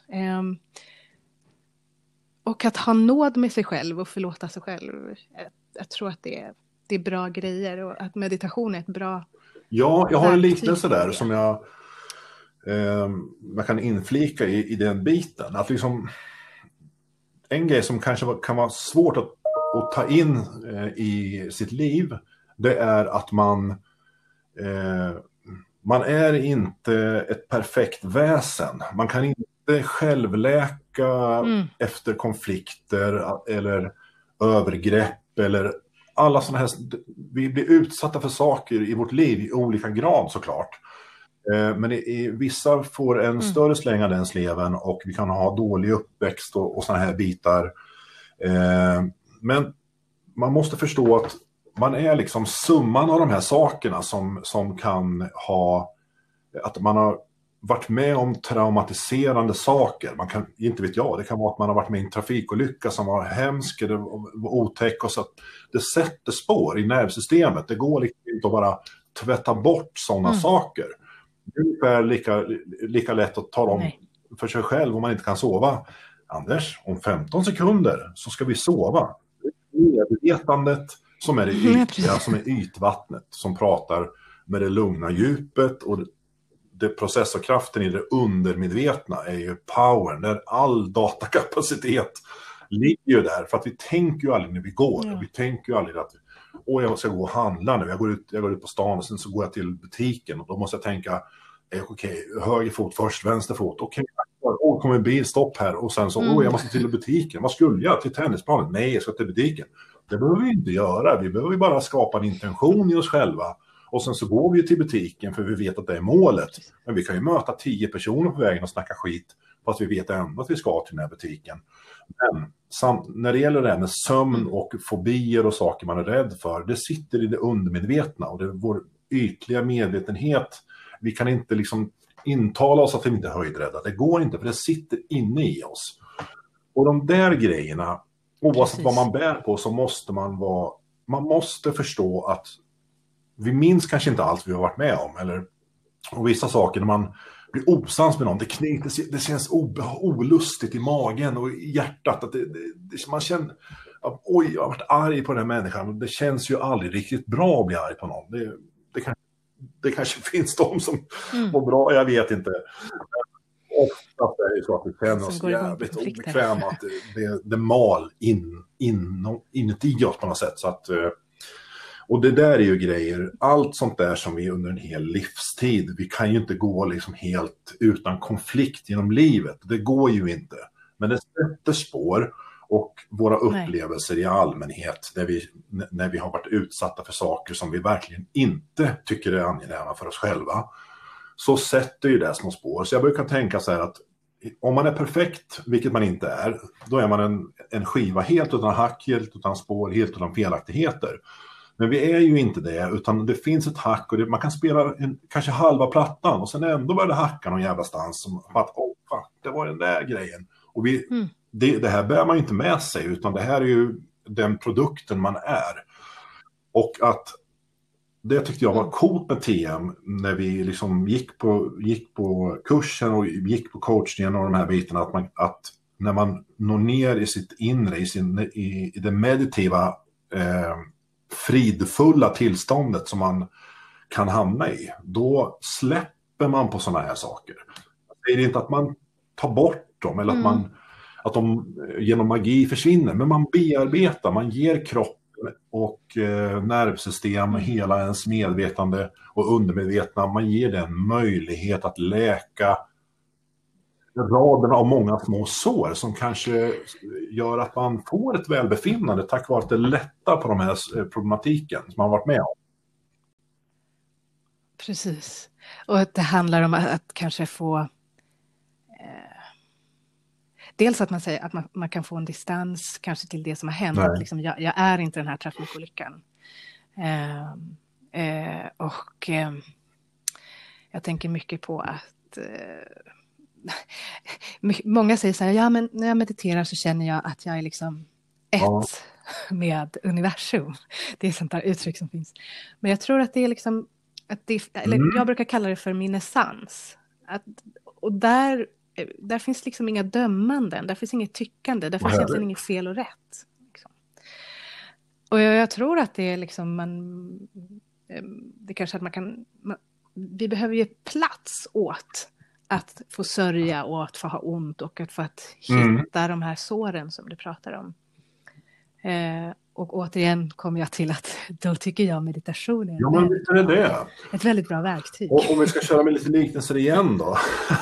Och att ha nåd med sig själv och förlåta sig själv. Jag tror att det är bra grejer, och att meditation är ett bra... Ja, jag har en liknelse där som jag kan inflika i den biten. Att liksom, en grej som kanske kan vara svårt att ta in i sitt liv, det är att man är inte ett perfekt väsen. Man kan inte självläka efter konflikter eller övergrepp eller alla sådana här. Vi blir utsatta för saker i vårt liv i olika grad såklart. Men vissa får en större släng av den sleven, och vi kan ha dålig uppväxt och sådana här bitar. Men man måste förstå att man är liksom summan av de här sakerna som kan ha, att man har varit med om traumatiserande saker. Man kan, inte vet jag, det kan vara att man har varit med i en trafikolycka som var hemsk eller var otäck, och så att det sätter spår i nervsystemet. Det går liksom inte att bara tvätta bort sådana saker. Det är ungefär lika lätt att tala om för sig själv om man inte kan sova. Anders, om 15 sekunder så ska vi sova. Medvetandet som är det ytliga, som är ytvattnet, som pratar med det lugna djupet, och det processorkraften i det undermedvetna är ju power, där all datakapacitet ligger ju där, för att vi tänker ju aldrig när vi går, och vi tänker ju aldrig att jag ska gå och handla nu, jag går ut på stan och sen så går jag till butiken, och då måste jag tänka okej, höger fot först, vänster fot, okej, kommer en bil, stopp här, och sen så, jag måste till butiken, vad skulle jag? Till tennisplanen? Nej, jag ska till butiken. Det behöver vi inte göra, vi behöver bara skapa en intention i oss själva, och sen så går vi till butiken för vi vet att det är målet. Men vi kan ju möta 10 personer på vägen och snacka skit, fast vi vet ändå att vi ska till den här butiken. Men när det gäller det här med sömn och fobier och saker man är rädd för, det sitter i det undermedvetna, och det är vår ytliga medvetenhet. Vi kan inte liksom intala oss att vi inte är höjdrädda. Det går inte, för det sitter inne i oss. Och de där grejerna, oavsett vad man bär på, så måste man måste förstå att vi minns kanske inte allt vi har varit med om. Och vissa saker, när man blir osams med någon, det känns olustigt i magen och i hjärtat. Att man känner, oj, jag har varit arg på den här människan. Det känns ju aldrig riktigt bra att bli arg på någon. Det kanske finns de som mår bra, jag vet inte. Ofta är det så att vi känner oss jävligt obekväma, att det mal inuti oss på något sätt. Så att, och det där är ju grejer, allt sånt där som vi under en hel livstid, vi kan ju inte gå liksom helt utan konflikt genom livet. Det går ju inte. Men det sätter spår, och våra upplevelser i allmänhet, när vi har varit utsatta för saker som vi verkligen inte tycker är angenäma för oss själva, så sätter ju det små spår. Så jag brukar tänka så här att om man är perfekt, vilket man inte är, då är man en skiva helt utan hack, helt utan spår, helt utan felaktigheter. Men vi är ju inte det, utan det finns ett hack, och man kan spela kanske halva plattan och sen ändå börjar det hacka någon jävla stans som att det var den där grejen. Och det här bär man ju inte med sig, utan det här är ju den produkten man är. Och att det tyckte jag var coolt med TM när vi liksom gick på kursen och gick på coachningen och de här bitarna, att när man når ner i sitt inre, i det meditativa fridfulla tillståndet som man kan hamna i, då släpper man på sådana här saker. Det är inte att man tar bort dem eller att de genom magi försvinner, men man bearbetar, man ger kroppen och nervsystem, hela ens medvetande och undermedvetna, man ger den möjlighet att läka raderna av många små sår som kanske gör att man får ett välbefinnande tack vare att det lättar på de här problematiken som man har varit med om. Precis. Och det handlar om att kanske få dels att man säger att man kan få en distans kanske till det som har hänt. Liksom, jag är inte den här trafikolyckan. Jag tänker mycket på att många säger så här, ja men när jag mediterar så känner jag att jag är liksom ett med universum. Det är sånt där uttryck som finns. Men jag tror att det är liksom, eller jag brukar kalla det för minnesans. Och där finns liksom inga dömanden, där finns inget tyckande, där finns egentligen inget fel och rätt. Liksom. Och jag tror att det är liksom det kanske att vi behöver ge plats åt att få sörja och att få ha ont och att få att hitta de här såren som du pratar om. Och återigen kommer jag till att då tycker jag meditation är ett väldigt bra verktyg. Och om vi ska köra med lite liknelser igen då.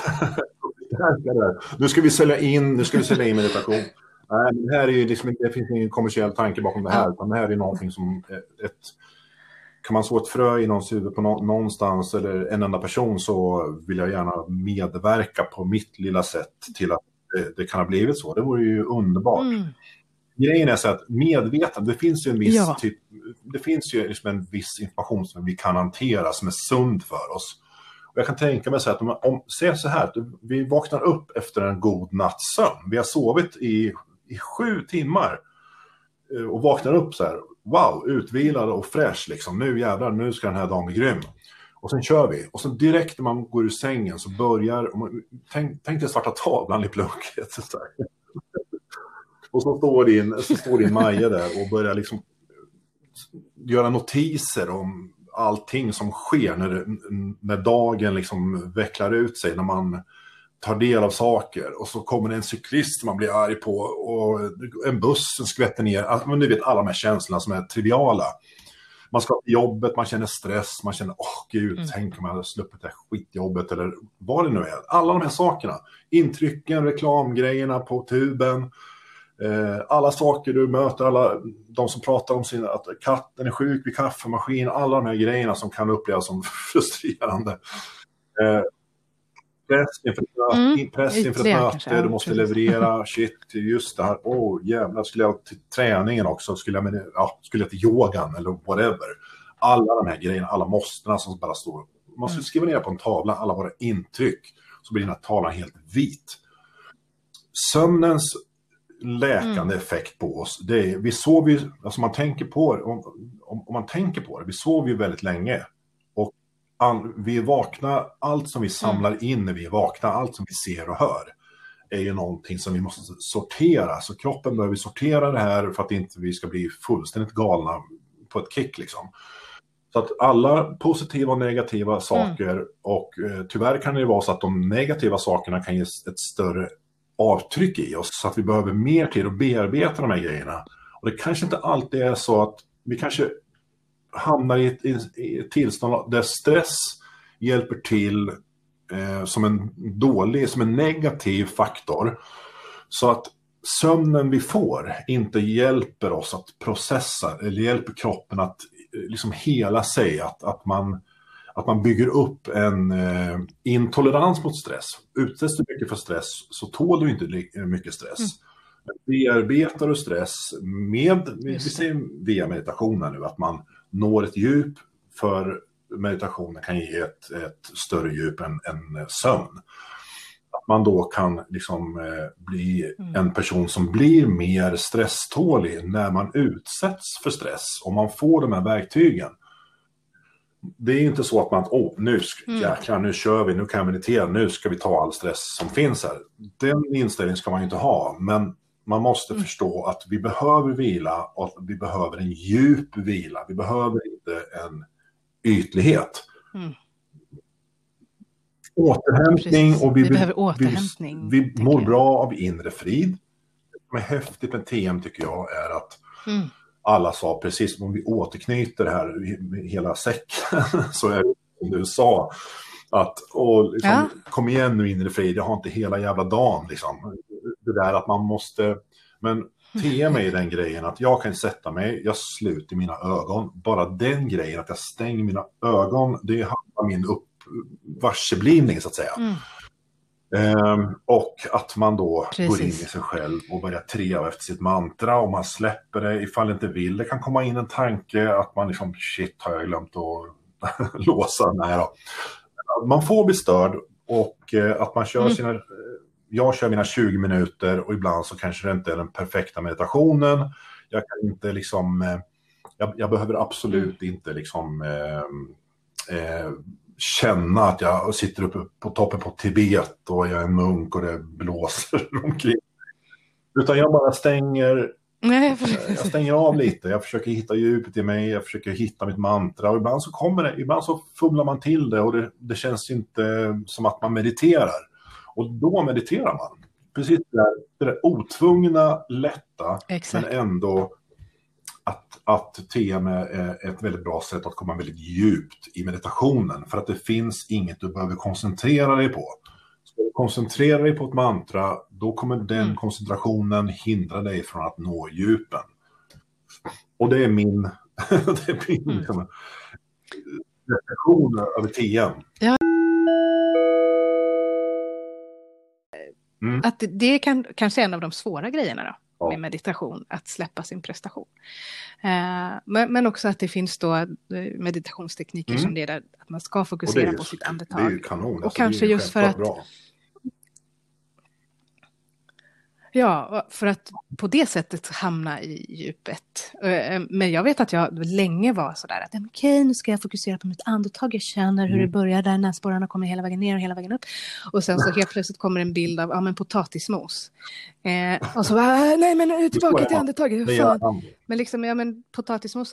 Nu ska vi sälja in meditation. Nej, det här är ju liksom, det finns ingen kommersiell tanke bakom det här, utan det här är någonting som kan man så ett frö i någons huvud på någonstans eller en enda person, så vill jag gärna medverka på mitt lilla sätt till att det kan ha blivit så. Det vore ju underbart. Grejen är så att medvetande, det finns ju en viss det finns ju liksom en viss information som vi kan hantera som är sund för oss. Och jag kan tänka mig så här att säg så här, att vi vaknar upp efter en god natts sömn. Vi har sovit i 7 timmar och vaknar upp så här, wow, utvilade och fräsch liksom. Nu jävlar, nu ska den här dagen bli grym. Och sen kör vi. Och så direkt när man går ur sängen så börjar, tänk dig svarta tavlan i plunket. Så och så står din Maja där och börjar liksom göra notiser om allting som sker när dagen liksom vecklar ut sig, när man tar del av saker. Och så kommer det en cyklist som man blir arg på och en buss som skvätter ner. Men du vet, alla de här känslorna som är triviala. Man ska till jobbet, man känner stress, man känner gud, tänk om jag hade sluppit det här skitjobbet eller vad det nu är. Alla de här sakerna, intrycken, reklamgrejerna på tuben, alla saker du möter, alla de som pratar om att katten är sjuk vid kaffemaskin, alla de här grejerna som kan upplevas som frustrerande. Press inför ett möte, du måste leverera, shit, just det här, jävlar, skulle jag till träningen också, skulle jag till yogan eller whatever. Alla de här grejerna, alla måstena som bara står, man skulle skriva ner på en tavla alla våra intryck, så blir den här tavlan helt vit. Sömnens läkande effekt på oss, det är, vi sover ju, alltså man tänker på det, om man tänker på det, vi sover ju väldigt länge och vi är vakna, allt som vi samlar in när vi är vakna, allt som vi ser och hör är ju någonting som vi måste sortera, så kroppen behöver sortera det här för att inte vi ska bli fullständigt galna på ett kick liksom. Så att alla positiva och negativa saker, och tyvärr kan det vara så att de negativa sakerna kan ge ett större avtryck i oss, så att vi behöver mer tid att bearbeta de här grejerna. Och det kanske inte alltid är så att vi kanske hamnar i ett tillstånd där stress hjälper till som en negativ faktor, så att sömnen vi får inte hjälper oss att processa eller hjälper kroppen att liksom hela sig, att man bygger upp en intolerans mot stress. Utsätts du mycket för stress så tål du inte mycket stress. Bearbetar du stress vi ser via meditationen nu att man når ett djup, för meditationen kan ge ett större djup än sömn. Att man då kan liksom bli en person som blir mer stresstålig när man utsätts för stress, om man får de här verktygen. det är inte så att man, jäklar, nu kör vi, nu kan jag meditera, nu ska vi ta all stress som finns här. Den inställningen ska man ju inte ha, men man måste förstå att vi behöver vila och vi behöver en djup vila. Vi behöver inte en ytlighet. Återhämtning. Precis. Och vi behöver återhämtning. Vi mår bra av inre frid. Det som är häftigt med TM tycker jag är att alla sa precis om vi återknyter det här hela säcken så är det som du sa att liksom, kom igen nu inre frid, jag har inte hela jävla dagen liksom. Det där att man måste, men TM är den grejen att jag kan sätta mig, jag sluter mina ögon, bara den grejen att jag stänger mina ögon, det handlar min varseblivning så att säga. Och att man då går in i sig själv och börjar treva efter sitt mantra och man släpper det ifall inte vill. Det kan komma in en tanke att man liksom, shit, har jag glömt att låsa den här då. Man får bli störd och att man kör jag kör mina 20 minuter och ibland så kanske det inte är den perfekta meditationen. Jag kan inte liksom, jag behöver absolut inte liksom känna att jag sitter uppe på toppen på Tibet och jag är munk och det blåser omkring. Utan jag bara stänger av lite. Jag försöker hitta djupet i mig, jag försöker hitta mitt mantra och ibland så kommer det, ibland så fumlar man till det och det känns inte som att man mediterar. Och då mediterar man. Precis det där otvungna, lätta, men ändå att TM är ett väldigt bra sätt att komma väldigt djupt i meditationen. För att det finns inget du behöver koncentrera dig på. Ska du koncentrera dig på ett mantra, då kommer den koncentrationen hindra dig från att nå djupen. Och det är min liksom, reflektion över TM. Ja. Att det kan kanske är en av de svåra grejerna då. Med meditation, att släppa sin prestation. Men också att det finns då meditationstekniker som det är där att man ska fokusera på sitt andetag. Det är ju kanon. Och kanske just för att bra. Ja, för att på det sättet hamna i djupet. Men jag vet att jag länge var sådär att okej, nu ska jag fokusera på mitt andetag. Jag känner hur det börjar där, näsborrarna kommer hela vägen ner och hela vägen upp. Och sen så helt plötsligt kommer en bild av potatismos. Och så nej men tillbaka till andetaget. Fan. Men liksom, potatismos...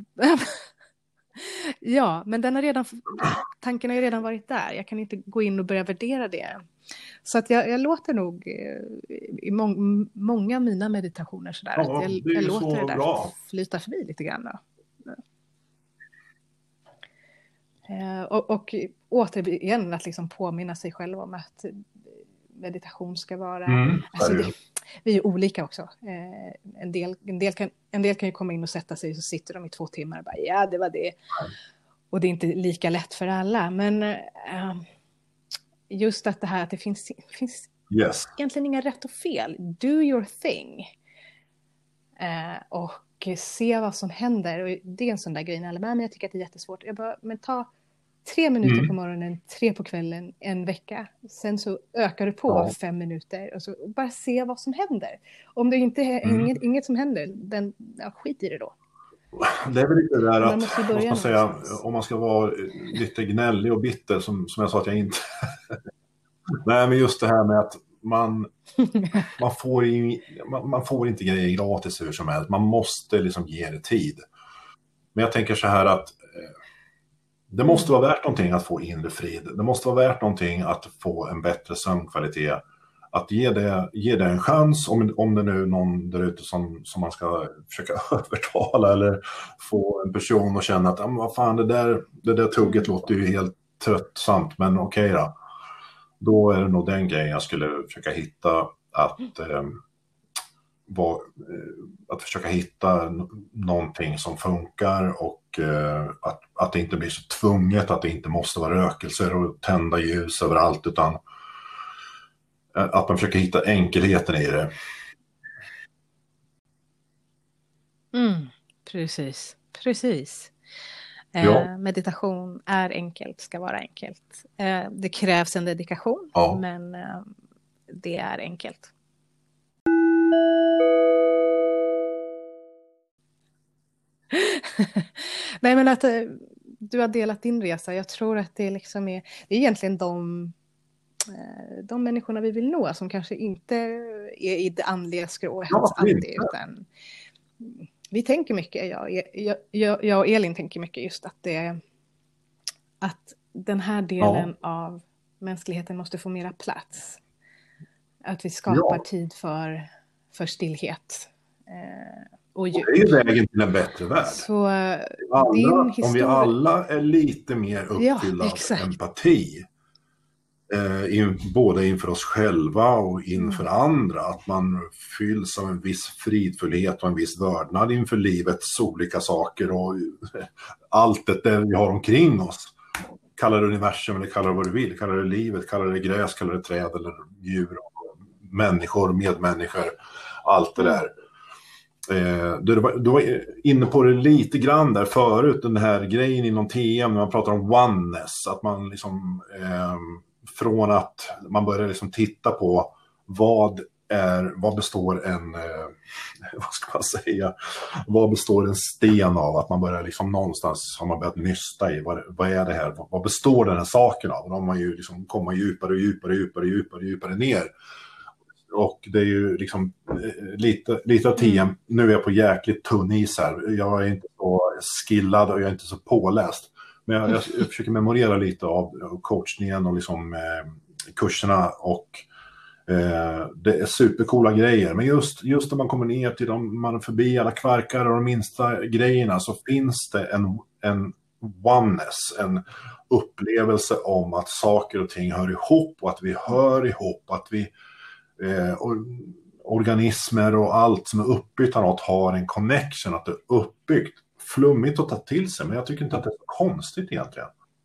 Ja, men tanken har ju redan varit där. Jag kan inte gå in och börja värdera det. Så att jag låter nog i många av mina meditationer sådär. Ja, att jag låter det där flyta förbi lite grann. Och återigen att liksom påminna sig själv om att meditation ska vara... vi är olika också. En del kan ju komma in och sätta sig och så sitter de i 2 timmar och bara, det var det. Och det är inte lika lätt för alla. Men just att det här att det finns egentligen inga rätt och fel. Do your thing. Och se vad som händer. Och det är en sån där grej. Men jag tycker att det är jättesvårt. Jag bara, men ta 3 minuter på morgonen, 3 på kvällen, en vecka. Sen så ökar du på 5 minuter. Och så bara se vad som händer. Om det inte är inget som händer, skit i det då. Det är väl lite där att, måste man säga, om man ska vara lite gnällig och bitter, som jag sa att jag inte... Nej, men just det här med att man får inte grejer gratis hur som helst. Man måste liksom ge det tid. Men jag tänker så här att det måste vara värt någonting att få inre frid. Det måste vara värt någonting att få en bättre sömnkvalitet. Att ge det en chans, om det nu är någon där ute som man ska försöka övertala eller få en person att känna att vad fan, det där tugget låter ju helt tröttsamt, men okej då. Då är det nog den grejen jag skulle försöka hitta, att försöka hitta någonting som funkar och att det inte blir så tvunget, att det inte måste vara rökelser och tända ljus överallt, utan att man försöker hitta enkelheten i det. Precis. Meditation är enkelt, ska vara enkelt. Det krävs en dedikation, men det är enkelt. Nej, men att du har delat din resa. Jag tror att det liksom det är egentligen de människorna vi vill nå som kanske inte är i det andliga skrået alltid, utan vi tänker mycket, jag och Elin tänker mycket just att den här delen av mänskligheten måste få mera plats. Att vi skapar tid för stillhet och djup. Det är ju vägen till en bättre värld. Så, om vi alla är lite mer uppfyllda av empati, både inför oss själva och inför andra, att man fylls av en viss fridfullhet och en viss vördnad inför livets olika saker och allt det vi har omkring oss. Kallar det universum eller kallar det vad du vill, kallar det livet, kallar det gräs, kallar det träd eller djur, människor, medmänniskor, allt det där. Du var inne på det lite grann där förut, den här grejen inom TM när man pratar om oneness, att man liksom från att man börjar liksom titta på vad består vad består en sten av, att man börjar liksom någonstans har man börjat nysta i vad är det här, vad består den här saken av, och då har man ju liksom komma djupare ner. Och det är ju liksom lite av TM. Nu är jag på jäkligt tunn is här. Jag är inte så skillad och jag är inte så påläst. Men jag försöker memorera lite av coachningen och liksom kurserna, och det är supercoola grejer. Men just när man kommer ner till man är förbi alla kvarkar och de minsta grejerna, så finns det en oneness, en upplevelse om att saker och ting hör ihop, och att vi hör ihop, att vi organismer och allt som är uppbyggt av något har en connection, att det är uppbyggt. Flummigt att ta till sig, men jag tycker inte att det är så konstigt egentligen.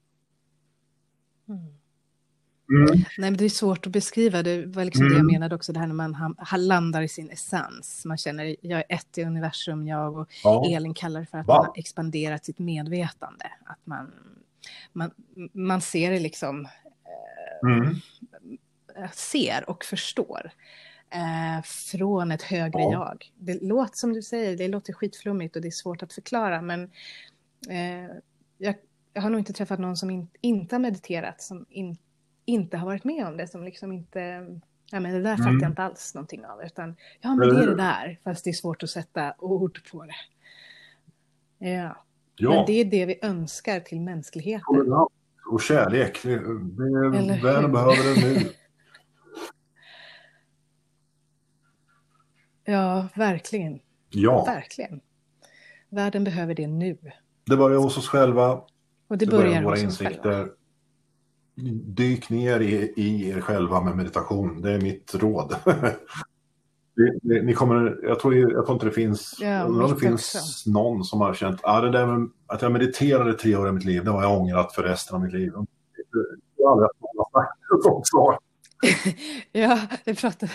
Nej, men det är svårt att beskriva. Det var liksom det jag menade också, det här när man landar i sin essens. Man känner, jag är ett i universum, jag och Elin kallar det för att man har expanderat sitt medvetande. Att man ser det liksom, ser och förstår från ett högre jag. Det låter som du säger, det låter skitflummigt och det är svårt att förklara, men jag har nog inte träffat någon som inte har mediterat, som inte har varit med om det, som liksom inte, ja men det där fattar jag inte alls någonting av, utan ja men det är det där, fast det är svårt att sätta ord på det. Ja. Men det är det vi önskar till mänskligheten. Och kärlek, världen behöver det nu. Ja, verkligen. Ja. Verkligen. Världen behöver det nu. Det börjar hos oss själva. Och det börjar våra hos insikter. Oss själva. Dyk ner i er själva med meditation. Det är mitt råd. Ni kommer, jag tror inte det finns, det finns någon som har känt det där med att jag mediterade 3 år i mitt liv, det har jag ångrat för resten av mitt liv. Jag har aldrig haft någon sagt ett svar. Ja, det pratade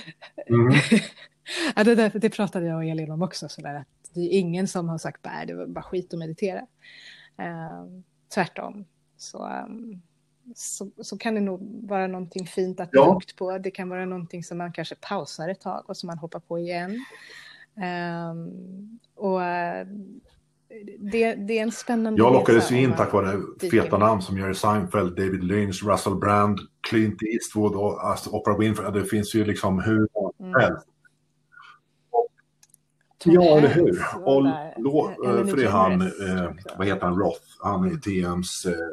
det pratade jag och Elin om också, sådär, att det är ingen som har sagt det var bara skit att meditera. Tvärtom. Så kan det nog vara någonting fint att bli hooked på. Det kan vara någonting som man kanske pausar ett tag och som man hoppar på igen. Och det är en spännande Jag lockades in tack vare feta namn som Jerry Seinfeld, David Lynch, Russell Brand, Clint Eastwood och alltså Oprah Winfrey. Det finns ju liksom hur många helst. Ja, eller hur? Och för det han, vad heter han, Roth? Han är TMs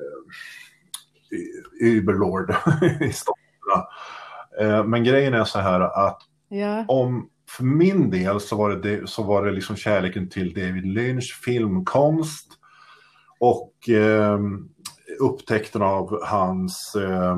Uberlord i Stockholm. Men grejen är så här att om för min del så var det liksom kärleken till David Lynch, filmkonst och upptäckten av hans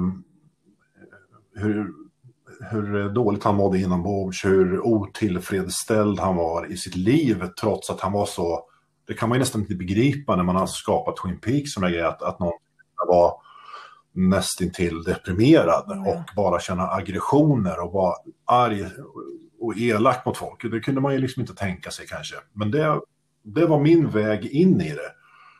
hur dåligt han mådde inombords, hur otillfredsställd han var i sitt liv, trots att han var så, det kan man ju nästan inte begripa när man har skapat Twin Peaks som är att någon var nästintill deprimerad och bara känna aggressioner och vara arg och elak mot folk. Det kunde man ju liksom inte tänka sig kanske. Men det var min väg in i det.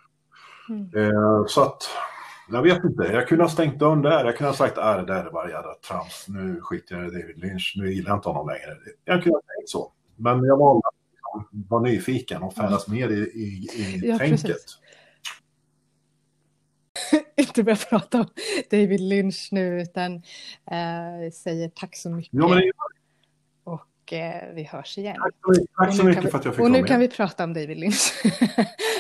Så att jag vet inte, jag kunde ha stängt dörren där. Jag kunde ha sagt, det där är bara jävla trams. Nu skiter jag i David Lynch, nu gillar jag inte honom längre. Jag kunde ha tänkt så. Men jag valde att vara nyfiken och färdas mer i tänket. Precis. inte börja prata om David Lynch nu, utan säger tack så mycket. Ja, men och vi hörs igen. Tack så mycket för att jag fick vara med. Och nu kan vi prata om David Lynch.